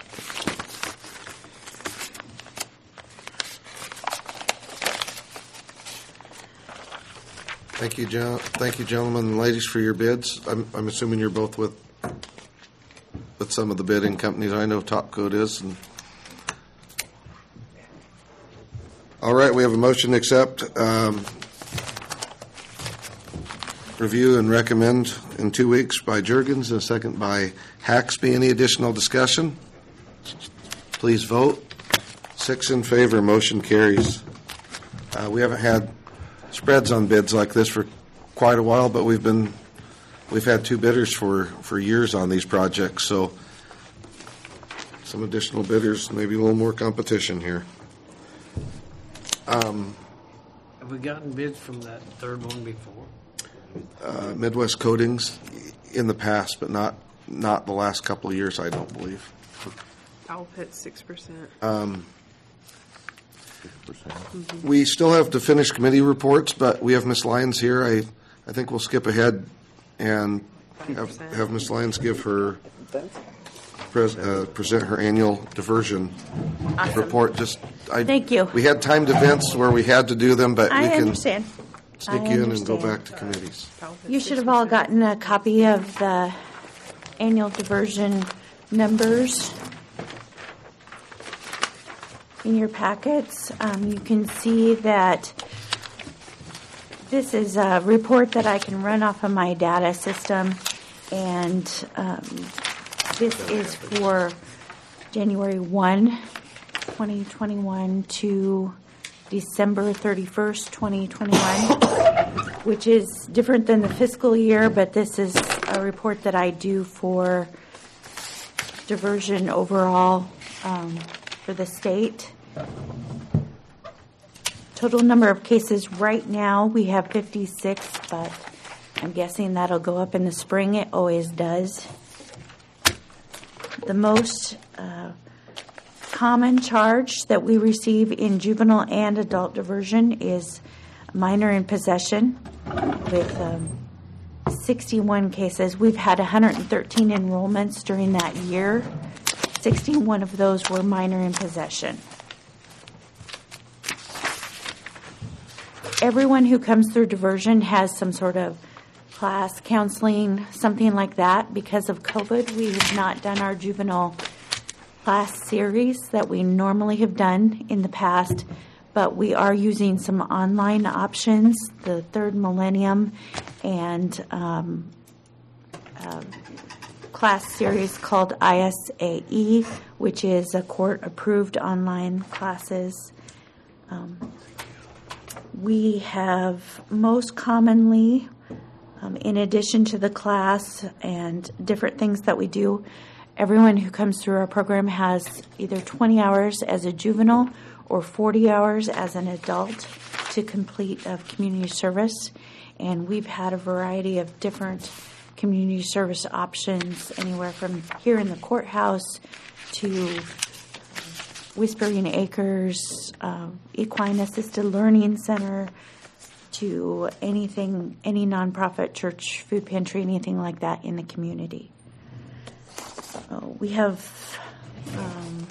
Thank you, gen- thank you, gentlemen and ladies, for your bids. I'm, I'm assuming you're both with, with some of the bidding companies. I know Top Coat is. And all right, we have a motion to accept, um, review and recommend in two weeks by Juergens, and a second by Haxby. Any additional discussion? Please vote. Six in favor, motion carries. Uh, we haven't had spreads on bids like this for quite a while, but we've been we've had two bidders for, for years on these projects, so some additional bidders, maybe a little more competition here. Um, Have we gotten bids from that third one before? uh, Midwest Coatings in the past, but not not the last couple of years, I don't believe. I'll put six percent. Um, we still have to finish committee reports, but we have Miss Lyons here. I, I think we'll skip ahead and have, have Miss Lyons give her pres, uh, present her annual diversion Awesome. report. Just I, Thank you. We had timed events where we had to do them, but I we can understand. sneak I you in and go understand. back to committees. You should have all gotten a copy of the annual diversion numbers in your packets. Um, you can see that this is a report that I can run off of my data system, and um, this is for January first, twenty twenty-one to December thirty-first, twenty twenty-one, which is different than the fiscal year, but this is a report that I do for diversion overall um, for the state. Total number of cases right now, we have fifty-six, but I'm guessing that'll go up in the spring. It always does. The most uh, common charge that we receive in juvenile and adult diversion is minor in possession with um, sixty-one cases. We've had one hundred thirteen enrollments during that year. sixty-one of those were minor in possession. Everyone who comes through diversion has some sort of class, counseling, something like that. Because of COVID, we have not done our juvenile class series that we normally have done in the past, but we are using some online options, the Third Millennium, and um, a class series called I S A E, which is a court-approved online classes. Um, we have most commonly, um, in addition to the class and different things that we do, everyone who comes through our program has either twenty hours as a juvenile or forty hours as an adult to complete of community service. And we've had a variety of different community service options, anywhere from here in the courthouse to Whispering Acres, uh, Equine Assisted Learning Center, to anything, any nonprofit church, food pantry, anything like that in the community. Uh, we have um,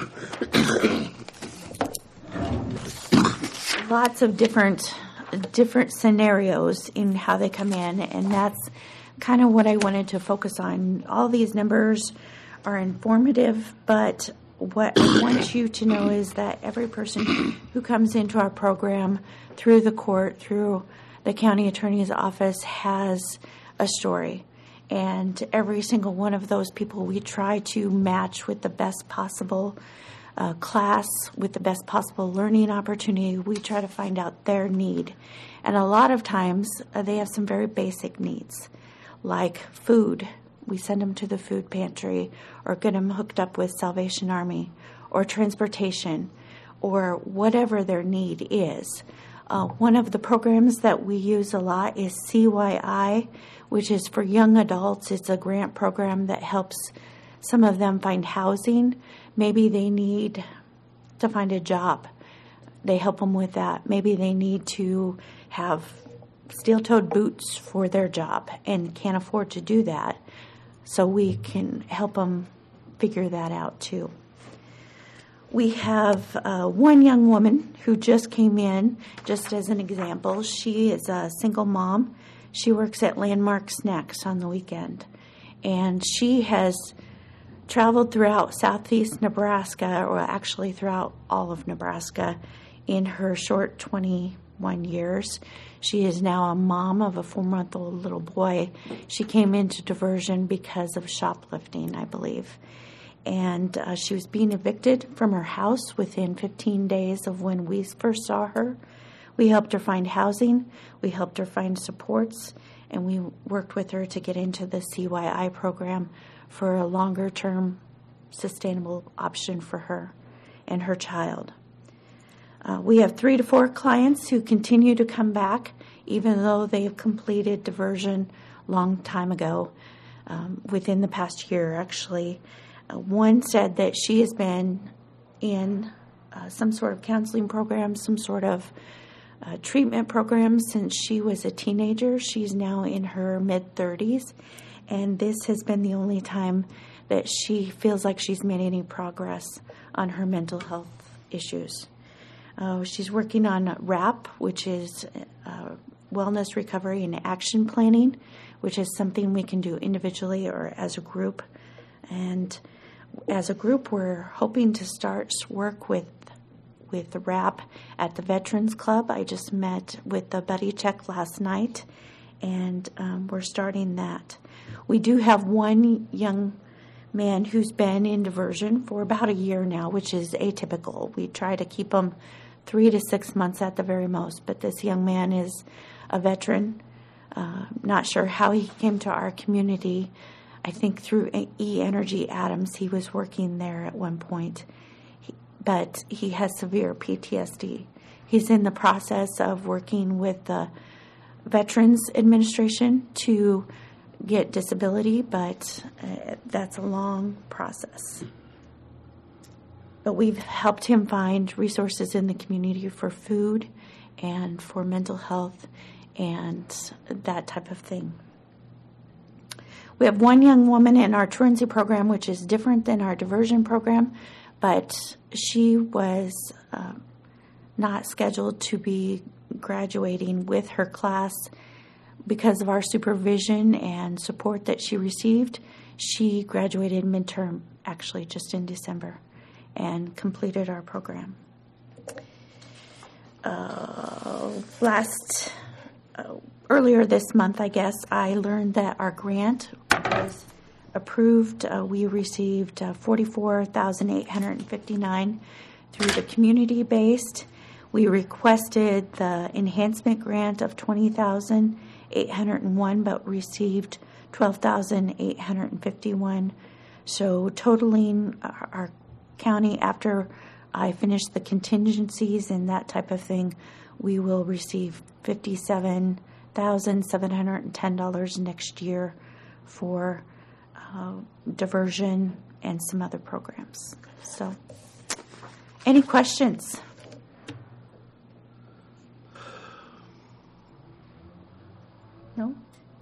lots of different different scenarios in how they come in, and that's kind of what I wanted to focus on. All these numbers are informative, but what I want you to know is that every person who comes into our program through the court, through the county attorney's office, has a story. And every single one of those people we try to match with the best possible uh, class, with the best possible learning opportunity. We try to find out their need. And a lot of times uh, they have some very basic needs, like food. We send them to the food pantry or get them hooked up with Salvation Army, or transportation, or whatever their need is. Uh, one of the programs that we use a lot is C Y I, which is for young adults. It's a grant program that helps some of them find housing. Maybe they need to find a job. They help them with that. Maybe they need to have steel-toed boots for their job and can't afford to do that. So we can help them figure that out too. We have uh, one young woman who just came in, just as an example. She is a single mom. She works at Landmark Snacks on the weekend. And she has traveled throughout southeast Nebraska, or actually throughout all of Nebraska, in her short twenty-one years. She is now a mom of a four-month-old little boy. She came into diversion because of shoplifting, I believe. And uh, she was being evicted from her house within fifteen days of when we first saw her. We helped her find housing, we helped her find supports, and we worked with her to get into the C Y I program for a longer-term sustainable option for her and her child. Uh, we have three to four clients who continue to come back, even though they have completed diversion a long time ago, um, within the past year, actually. Uh, one said that she has been in uh, some sort of counseling program, some sort of uh, treatment program since she was a teenager. She's now in her mid-thirties, and this has been the only time that she feels like she's made any progress on her mental health issues. Uh, she's working on RAP, which is uh, Wellness, Recovery, and Action Planning, which is something we can do individually or as a group. And as a group, we're hoping to start work with with RAP at the Veterans Club. I just met with the buddy check last night, and um, we're starting that. We do have one young man who's been in diversion for about a year now, which is atypical. We try to keep him three to six months at the very most, but this young man is a veteran. Uh, not sure how he came to our community. I think through E Energy Adams, he was working there at one point, he, but he has severe P T S D. He's in the process of working with the Veterans Administration to get disability, but uh, that's a long process. But we've helped him find resources in the community for food and for mental health and that type of thing. We have one young woman in our truancy program, which is different than our diversion program, but she was uh, not scheduled to be graduating with her class because of our supervision and support that she received. She graduated midterm, actually, just in December, and completed our program. Uh, last, uh, earlier this month, I guess, I learned that our grant was approved. Uh, we received uh, forty-four thousand eight hundred fifty-nine dollars through the community-based. We requested the enhancement grant of twenty thousand eight hundred one dollars, but received twelve thousand eight hundred fifty-one dollars. So totaling our, our county, after I finish the contingencies and that type of thing, we will receive fifty-seven thousand seven hundred ten dollars next year for uh, diversion and some other programs. So, any questions? No?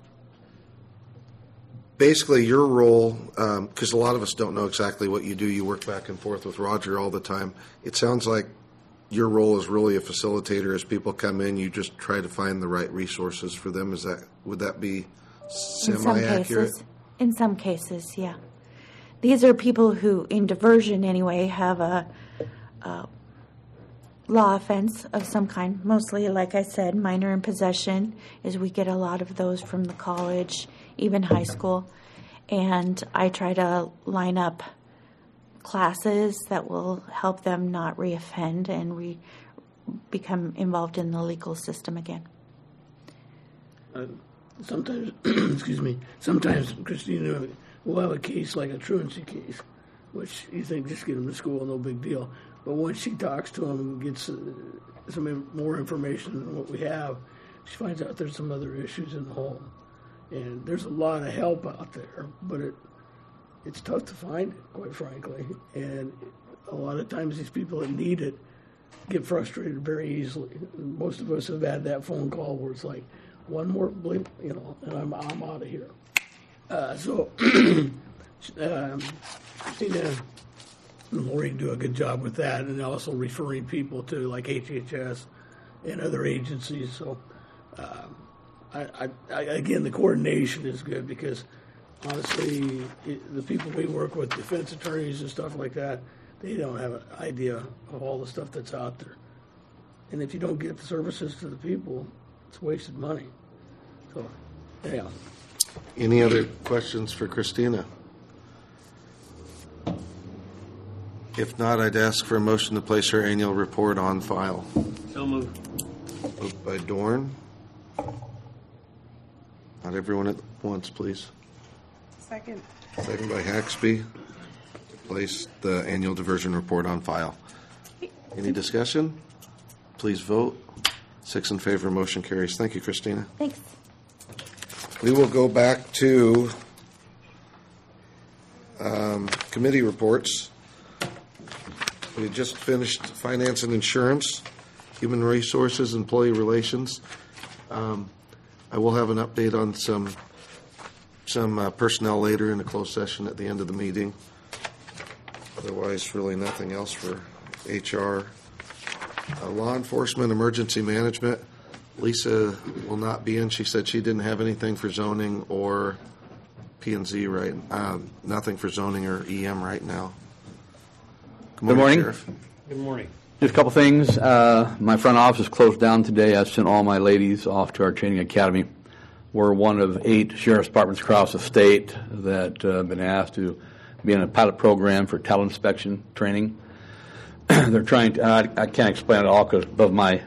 Basically, your role, because um, a lot of us don't know exactly what you do. You work back and forth with Roger all the time. It sounds like your role is really a facilitator. As people come in, you just try to find the right resources for them. Is that would that be semi-accurate? In some cases, yeah. These are people who, in diversion anyway, have a, a law offense of some kind, mostly, like I said, minor in possession, is we get a lot of those from the college, even high school. And I try to line up classes that will help them not reoffend and re- become involved in the legal system again. Uh, sometimes, excuse me, sometimes, Christina, we'll have a case like a truancy case, which you think just get them to school, no big deal. But once she talks to them and gets uh, some in- more information than what we have, she finds out there's some other issues in the home. And there's a lot of help out there, but it it's tough to find it, quite frankly. And a lot of times these people that need it get frustrated very easily. Most of us have had that phone call where it's like, one more blip, you know, and I'm I'm out of here. Uh, so, um, Christina and Lori do a good job with that, and also referring people to like H H S and other agencies. So, um, I, I, again, the coordination is good because honestly, it, the people we work with, defense attorneys and stuff like that, they don't have an idea of all the stuff that's out there. And if you don't get the services to the people, it's wasted money. So, yeah. Any other questions for Christina? If not, I'd ask for a motion to place her annual report on file. So moved. Moved by Dorn. Not everyone at once, please. Second. Second by Haxby. Place the annual diversion report on file. Any discussion? Please vote. Six in favor, motion carries. Thank you, Christina. Thanks. We will go back to um, committee reports. We just finished finance and insurance, human resources, employee relations. Um, I will have an update on some some uh, personnel later in the closed session at the end of the meeting. Otherwise, really nothing else for H R. Uh, law enforcement, emergency management. Lisa will not be in. She said she didn't have anything for zoning or P and Z right. Um, nothing for zoning or E M right now. Good morning, Good morning. Sheriff. Good morning. Just a couple things. Uh, my front office is closed down today. I sent all my ladies off to our training academy. We're one of eight sheriff's departments across the state that have uh, been asked to be in a pilot program for title inspection training. They're trying to, I, I can't explain it all because it's above my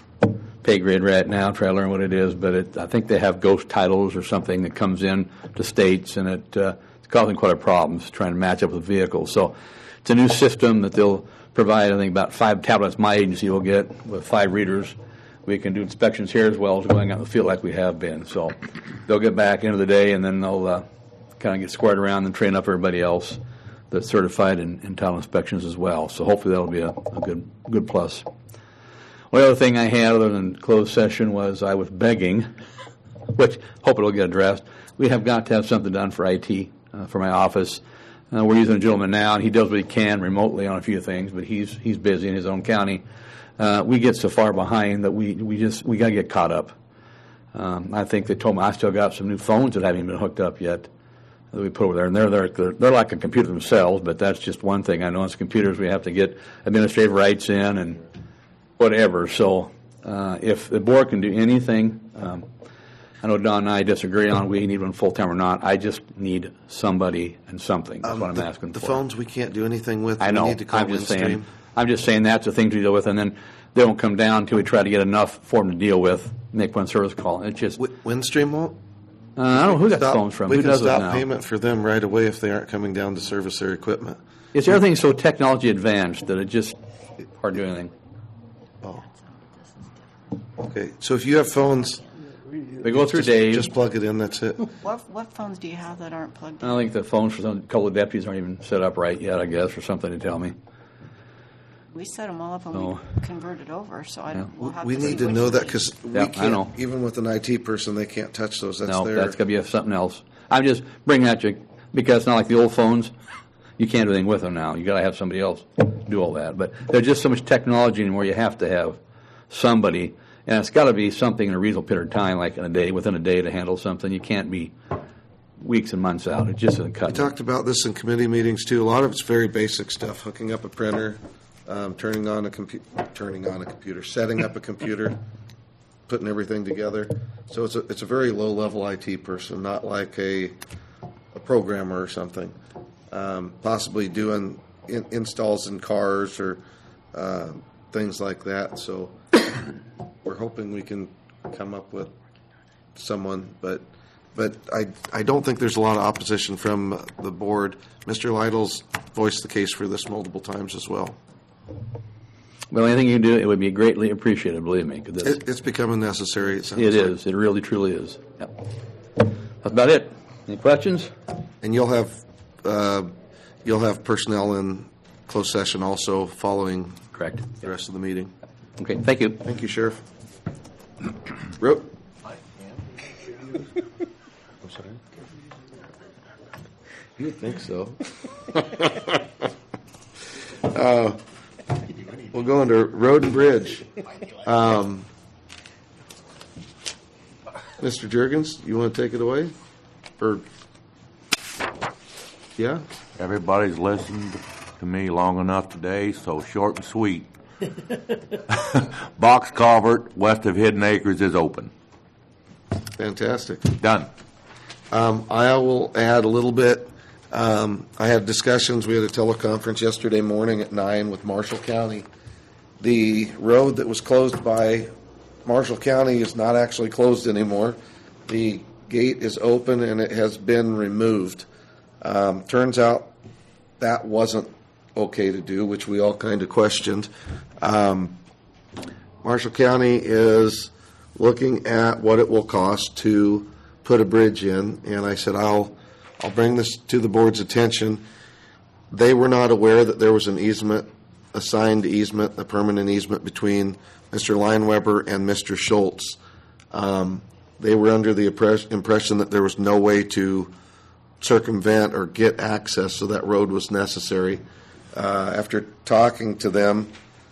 pay grade right now, try to learn what it is, but it, I think they have ghost titles or something that comes in to states, and it, uh, it's causing quite a problem trying to match up with vehicles. So it's a new system that they'll provide, I think, about five tablets my agency will get with five readers. We can do inspections here as well as going out in the field like we have been. So they'll get back into the day, and then they'll uh, kind of get squared around and train up everybody else that's certified in, in title inspections as well. So hopefully that'll be a, a good good plus. One other thing I had other than closed session was I was begging, which hope it'll get addressed. We have got to have something done for I T, uh, for my office. Uh, we're using a gentleman now, and he does what he can remotely on a few things, but he's he's busy in his own county. Uh, we get so far behind that we, we just we got to get caught up. Um, I think they told me I still got some new phones that haven't been hooked up yet that we put over there, and they're they're they're, they're like a computer themselves. But that's just one thing. I know as computers we have to get administrative rights in and whatever. So uh, if the board can do anything, um, I know Don and I disagree on we need one full time or not. I just need somebody and something. That's Um, what I'm the, asking the for. The phones we can't do anything with. I know. We need to call I'm just Windstream. saying. I'm just saying that's the thing to deal with, and then they don't come down until we try to get enough for them to deal with. Make one service call. It's just W- Windstream won't. uh, I don't know who got the Stop- phones from. We Who can does it stop now? payment for them right away if they aren't coming down to service their equipment. It's everything's so technology advanced that it just hard to do anything. Oh. Okay, so if you have phones, We go through just, Dave. just plug it in. That's it. What, what phones do you have that aren't plugged in? I think the phones for some a couple of deputies aren't even set up right yet. I guess or something to tell me. We set them all up and No. we converted over, so I don't, we'll have We to see need to which know one that we- because Yeah, I we can't. know. Even with an I T person, they can't touch those. That's no, their. that's going to be something else. I'm just bringing that to you because it's not like the old phones. You can't do anything with them now. You got to have somebody else do all that. But there's just so much technology in where you have to have somebody, and it's got to be something in a reasonable period of time, like in a day, within a day to handle something. You can't be weeks and months out. It just isn't We cutting. talked about this in committee meetings too. A lot of it's very basic stuff: hooking up a printer, um, turning on a computer, turning on a computer, setting up a computer, putting everything together. So it's a, it's a very low-level I T person, not like a, a programmer or something. Um, possibly doing in, installs in cars or uh, things like that. So we're hoping we can come up with someone, but but I I don't think there's a lot of opposition from the board. Mister Lytle's voiced the case for this multiple times as well. Well, anything you can do, it would be greatly appreciated, believe me. 'Cause it's, It, it's becoming necessary, it sounds it like. is. It really, truly is. Yep. That's about it. Any questions? And you'll have uh, you'll have personnel in closed session also following Correct. the rest of the meeting. Okay, thank you. Thank you, Sheriff. Rope. I'm sorry. You would think so. uh, we'll go into Road and Bridge. Um, Mister Juergens, you want to take it away? Or yeah, Everybody's listened to me long enough today, so short and sweet. Box culvert west of Hidden Acres is open. fantastic. Done. Um, I will add a little bit. Um, I had discussions. We had a teleconference yesterday morning at nine with Marshall County. The road that was closed by Marshall County is not actually closed anymore. The gate is open and it has been removed. Um, turns out that wasn't okay to do, which we all kind of questioned. Um, Marshall County is looking at what it will cost to put a bridge in, and I said, I'll I'll bring this to the board's attention. They were not aware that there was an easement, a signed easement, a permanent easement between Mister Lineweber and Mister Schultz. Um, they were under the impression that there was no way to circumvent or get access, so that road was necessary. Uh, after talking to them,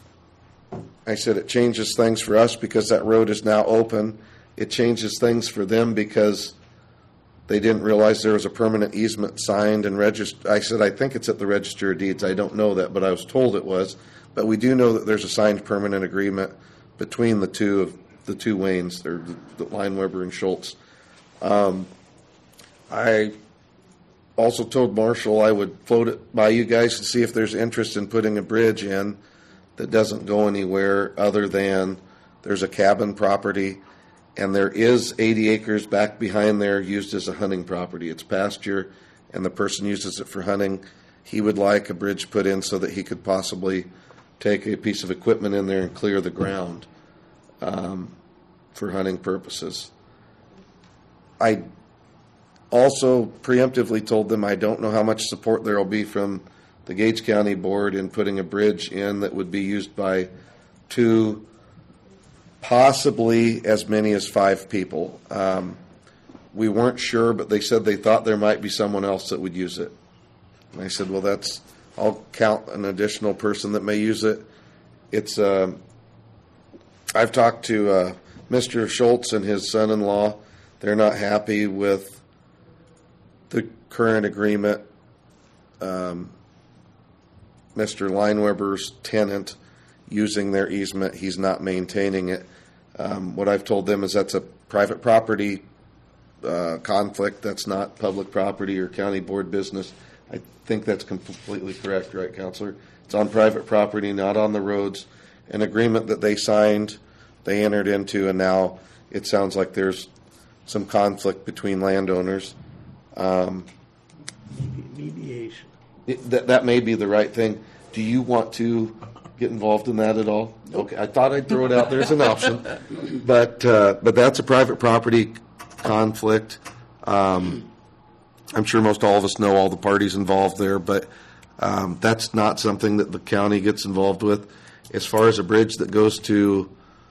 I said it changes things for us because that road is now open. It changes things for them because they didn't realize there was a permanent easement signed and registered. I said, I think it's at the Register of Deeds. I don't know that, but I was told it was. But we do know that there's a signed permanent agreement between the two of the two Waynes, or the, the Lineweber and Schultz. Um, I also told Marshall I would float it by you guys to see if there's interest in putting a bridge in that doesn't go anywhere other than there's a cabin property, and there is eighty acres back behind there used as a hunting property. It's pasture, and the person uses it for hunting. He would like a bridge put in so that he could possibly take a piece of equipment in there and clear the ground um, for hunting purposes. I also preemptively told them I don't know how much support there will be from the Gates County Board in putting a bridge in that would be used by two, possibly as many as five people. Um, we weren't sure, but they said they thought there might be someone else that would use it. And I said, well, that's, I'll count an additional person that may use it. It's, uh, I've talked to uh, Mister Schultz and his son-in-law. They're not happy with the current agreement. Um, Mister Lineweber's tenant using their easement, he's not maintaining it. Um, what I've told them is that's a private property uh, conflict. That's not public property or county board business. I think that's completely correct, right, Counselor? It's on private property, not on the roads. An agreement that they signed, they entered into, and now it sounds like there's some conflict between landowners. Um, Mediation. It, that, that may be the right thing. Do you want to get involved in that at all? Okay, I thought I'd throw it out there as an option, but uh, but that's a private property conflict. Um, I'm sure most all of us know all the parties involved there, but um, that's not something that the county gets involved with. As far as a bridge that goes to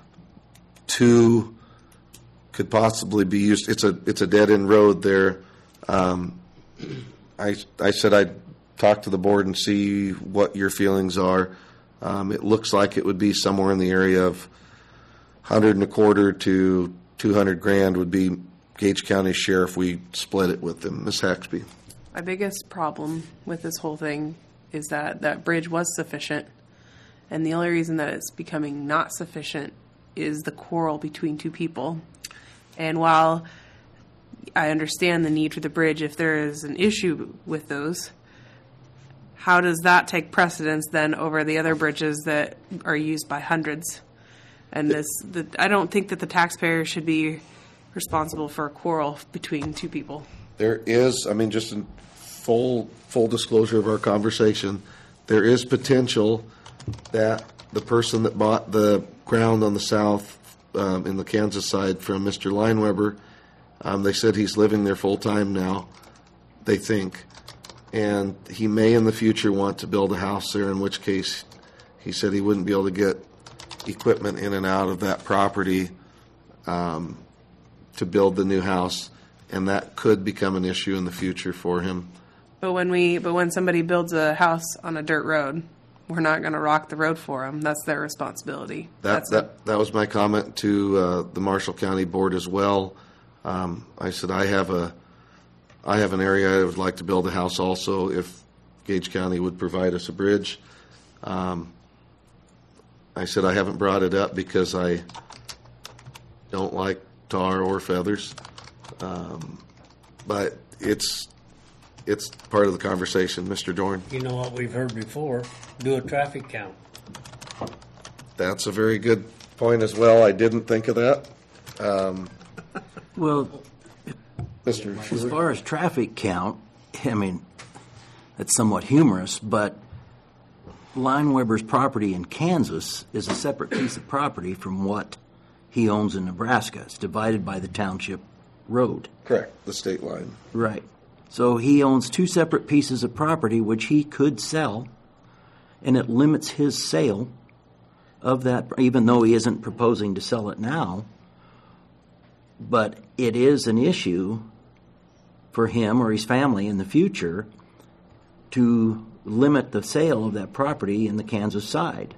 two could possibly be used, it's a it's a dead end road there. Um, I I said I'd talk to the board and see what your feelings are. Um, it looks like it would be somewhere in the area of hundred and a quarter to two hundred grand would be Gage County share if we split it with them. Miz Haxby. My biggest problem with this whole thing is that that bridge was sufficient And the only reason that it's becoming not sufficient is the quarrel between two people. And while I understand the need for the bridge, if there is an issue with those, how does that take precedence then over the other bridges that are used by hundreds? And this, the, I don't think that the taxpayer should be responsible for a quarrel between two people. There is, I mean, just in full full disclosure of our conversation, there is potential that the person that bought the ground on the south um, in the Kansas side from Mister Lineweber, um, they said he's living there full time now, they think. And he may in the future want to build a house there, in which case he said he wouldn't be able to get equipment in and out of that property um, to build the new house, and that could become an issue in the future for him. But when we, but when somebody builds a house on a dirt road, we're not going to rock the road for them. That's their responsibility. That That's that a, that was my comment to uh, the Marshall County Board as well. Um, I said I have a I have an area I would like to build a house also if Gage County would provide us a bridge. Um, I said I haven't brought it up because I don't like tar or feathers, um, but it's it's part of the conversation. Mister Dorn. You know what we've heard before, do a traffic count. That's a very good point as well. I didn't think of that. Um, Well, Mister as far as traffic count, I mean, that's somewhat humorous, but Lineweber's property in Kansas is a separate piece of property from what he owns in Nebraska. It's divided by the township road. Correct, the state line. Right. So he owns two separate pieces of property which he could sell, and it limits his sale of that, even though he isn't proposing to sell it now. But it is an issue for him or his family in the future to limit the sale of that property in the Kansas side.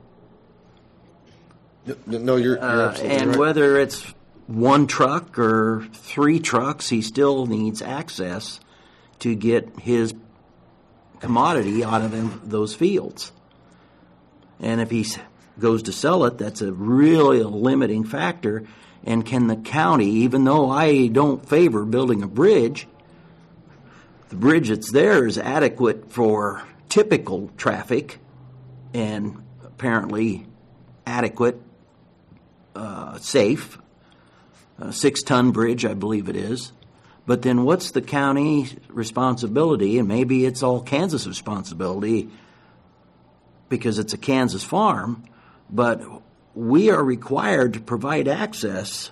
No, you're, you're Uh, absolutely and right. whether it's one truck or three trucks, he still needs access to get his commodity out of them, those fields. And if he s- goes to sell it, that's a really limiting factor. And can the county, even though I don't favor building a bridge, the bridge that's there is adequate for typical traffic and apparently adequate, uh, safe, a six-ton bridge, I believe it is. But then what's the county's responsibility? And maybe it's all Kansas' responsibility because it's a Kansas farm, but we are required to provide access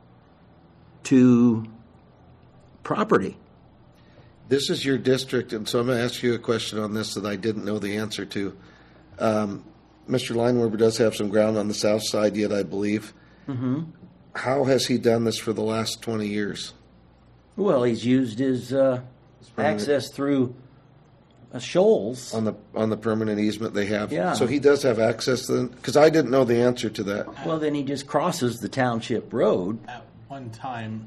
to property. This is your district, and so I'm going to ask you a question on this that I didn't know the answer to. Um, Mister Lineweber does have some ground on the south side yet, I believe. Mm-hmm. How has he done this for the last twenty years? Well, he's used his uh, permanent- access through uh, shoals. On the on the permanent easement they have? Yeah. So he does have access then? Because I didn't know the answer to that. Well, then he just crosses the township road. At one time,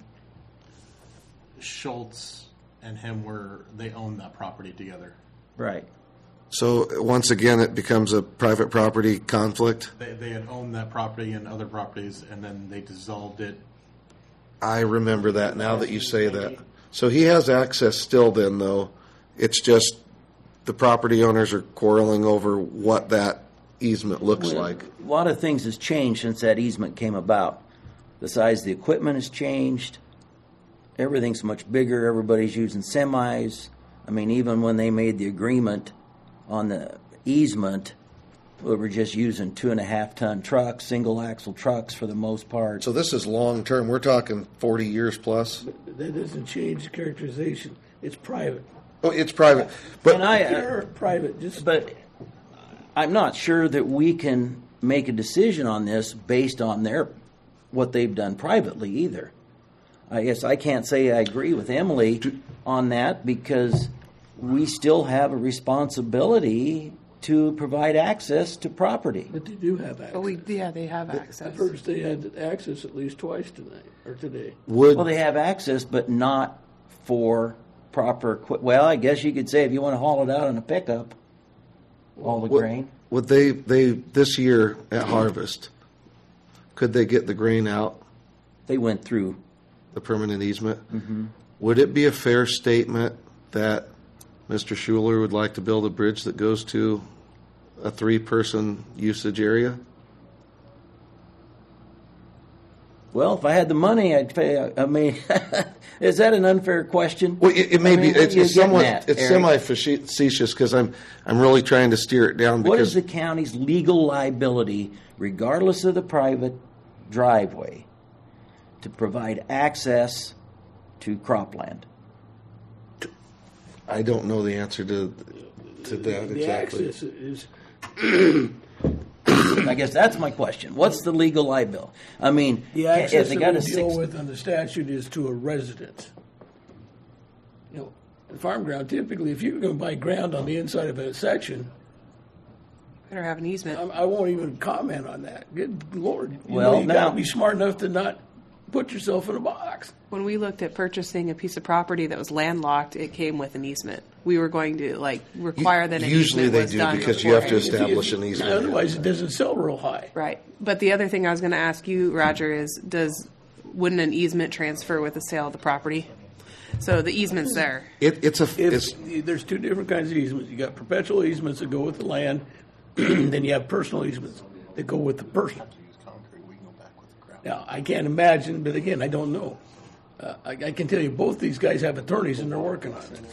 Schultz and him were, they owned that property together. Right. So once again, it becomes a private property conflict? They, they had owned that property and other properties, and then they dissolved it. I remember that now that you say that. So he has access still then, though. It's just the property owners are quarreling over what that easement looks Well, like. A lot of things has changed since that easement came about. The size of the equipment has changed. Everything's much bigger. Everybody's using semis. I mean, even when they made the agreement on the easement, we were just using two and a half ton trucks, single axle trucks for the most part. So this is long term. We're talking forty years plus. That doesn't change the characterization. It's private. Oh, it's private. But And I, They're private, just. But I'm not sure that we can make a decision on this based on their what they've done privately either. I guess I can't say I agree with Emily on that because we still have a responsibility to provide access to property. But they do have access. But we, yeah, they have I've access. heard they had access at least twice tonight, or today. would Well, they have access, but not for proper equi- Well, I guess you could say if you want to haul it out in a pickup, all the Would- grain. would they, they, this year at harvest, could they get the grain out, They went through. the permanent easement? Mhm. Would it be a fair statement that Mister Schuler would like to build a bridge that goes to a three-person usage area? Well, if I had the money, I'd pay. I mean, is that an unfair question? Well, it, it may I mean, be. what It's, are you it's getting somewhat. at, It's Eric? semi-facetious because I'm. I'm really trying to steer it down What because is the county's legal liability, regardless of the private driveway, to provide access to cropland? I don't know the answer to to that The exactly. access is, I guess that's my question. What's the legal liability? I mean, the if access they that got we a deal six, with on the statute is to a residence. You know, the farm ground, typically, if you're going to buy ground on the inside of a section, Better have an easement. I, I won't even comment on that. Good Lord. You Well, know, you got now- to be smart enough to not put yourself in a box. When we looked at purchasing a piece of property that was landlocked, it came with an easement. We were going to like require that an Usually easement they was do done because you have to beforehand. establish an easement. Otherwise, it doesn't sell real high. Right. But the other thing I was going to ask you, Roger, is does wouldn't an easement transfer with the sale of the property? So the easement's there. It, it's a. If, It's, there's two different kinds of easements. You got perpetual easements that go with the land, then you have personal easements that go with the person. Now, I can't imagine, but again, I don't know. Uh, I, I can tell you both these guys have attorneys and they're working on it.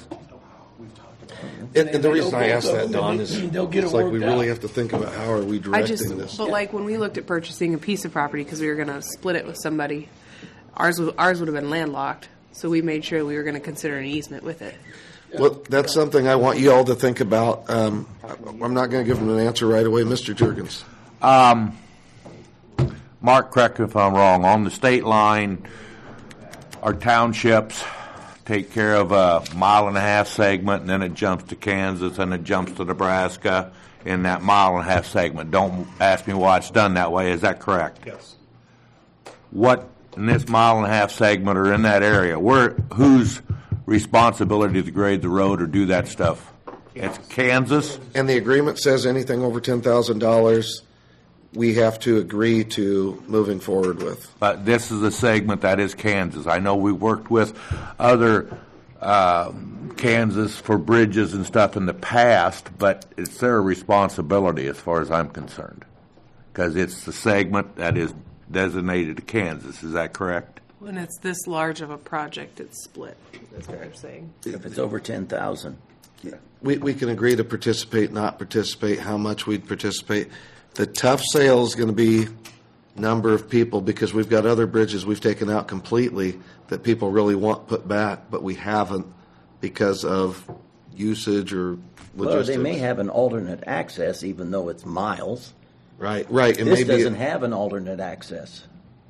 and, and the I reason know I both asked of that, them, Don, and is they- they'll get it's it like we worked really out. have to think about how are we I directing just, this. but like when we looked at purchasing a piece of property because we were going to split it with somebody, ours was, ours would have been landlocked. So we made sure we were going to consider an easement with it. Well, that's something I want you all to think about. Um, I'm not going to give them an answer right away, Mister Jurgens. Um, Mark, correct me if I'm wrong. On the state line, our townships take care of a mile and a half segment, and then it jumps to Kansas, and it jumps to Nebraska in that mile and a half segment. Don't ask me why it's done that way. Is that correct? Yes. What in this mile and a half segment or in that area, where whose responsibility to grade the road or do that stuff? It's Kansas. And the agreement says anything over ten thousand dollars, we have to agree to moving forward with. But this is a segment that is Kansas. I know we worked with other uh, Kansas for bridges and stuff in the past, but it's their responsibility as far as I'm concerned, because it's the segment that is designated to Kansas. Is that correct? When it's this large of a project, it's split. That's what I'm saying. if it's over ten thousand. We, we can agree to participate, not participate, how much we'd participate. The tough sale is going to be number of people because we've got other bridges we've taken out completely that people really want put back, but we haven't because of usage or Well, logistics. they may have an alternate access, even though it's miles. Right, right. And This maybe doesn't have an alternate access.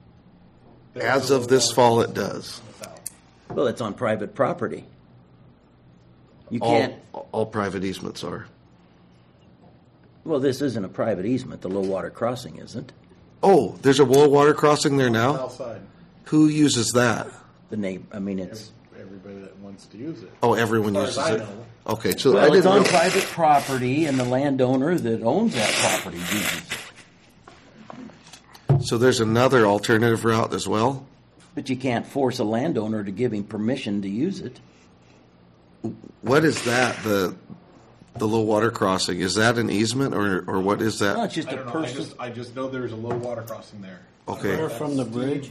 as of this fall, it does. Well, it's on private property. You All, can't. all private easements are. Well, this isn't a private easement. The low water crossing isn't. Oh, there's a low water crossing there now? Outside, Who uses that? The name. I mean, it's. everybody that wants to use it. Oh, everyone As uses far as it. I know. Okay, so I Well, it's didn't on know. private property, and the landowner that owns that property uses it. So there's another alternative route as well? But you can't force a landowner to give him permission to use it. What is that, the the low water crossing? Is that an easement or, or what is No, that? it's just I a don't know. I person. just, I just know there's a low water crossing there. Okay. Far from the bridge?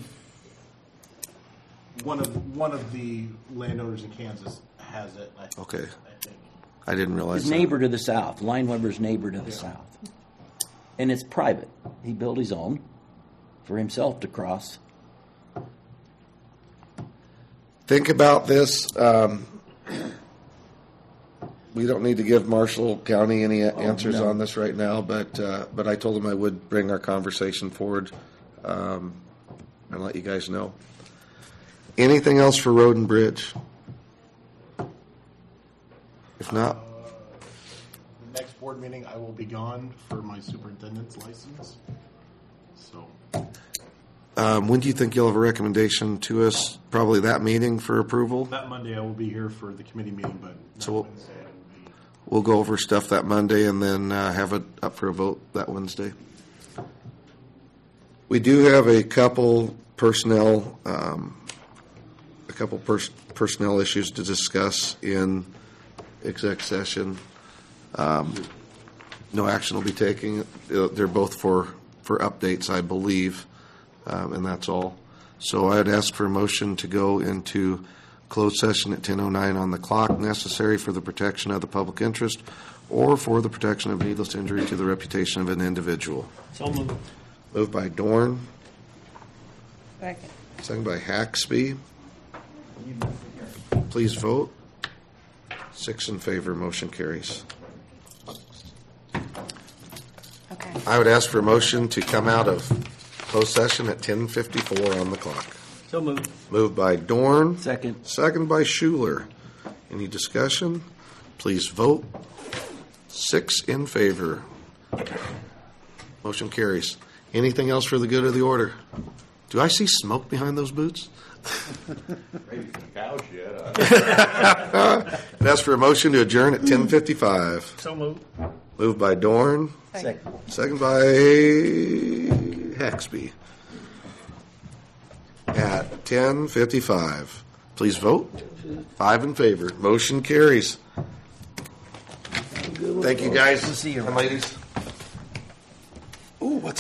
One of one of the landowners in Kansas has it. I, Okay. I think. I didn't realize His that. neighbor to the south, Lineweber's neighbor to the south. And it's private. He built his own for himself to cross. Think about this. Um, we don't need to give Marshall County any answers no. on this right now, but uh, but I told him I would bring our conversation forward um, and let you guys know. Anything else for Road and Bridge? If not, The next board meeting, I will be gone for my superintendent's license. So um, when do you think you'll have a recommendation to us? Probably that meeting for approval. that Monday I will be here for the committee meeting, but So we'll- Wednesday I will be. we'll go over stuff that Monday and then uh, have it up for a vote that Wednesday. We do have a couple personnel, um, a couple pers- personnel issues to discuss in exec session. Um, no action will be taken. Uh, They're both for, for updates, I believe, um, and that's all. So I'd ask for a motion to go into closed session at ten oh nine on the clock, necessary for the protection of the public interest or for the protection of needless injury to the reputation of an individual. So moved. Moved by Dorn, Second. second by Haxby. Please vote. Six in favor, motion carries. Okay. I would ask for a motion to come out of closed session at ten fifty-four on the clock. So moved. Moved by Dorn. Second. Second by Schuler. Any discussion? Please vote. Six in favor. Motion carries. Anything else for the good of the order? Do I see smoke behind those boots? That's for a motion to adjourn at ten fifty-five. So moved. Moved by Dorn. Second. Second by Haxby. At ten fifty-five. Please vote. Five in favor. Motion carries. Thank you, guys See you. and ladies. Ooh, what's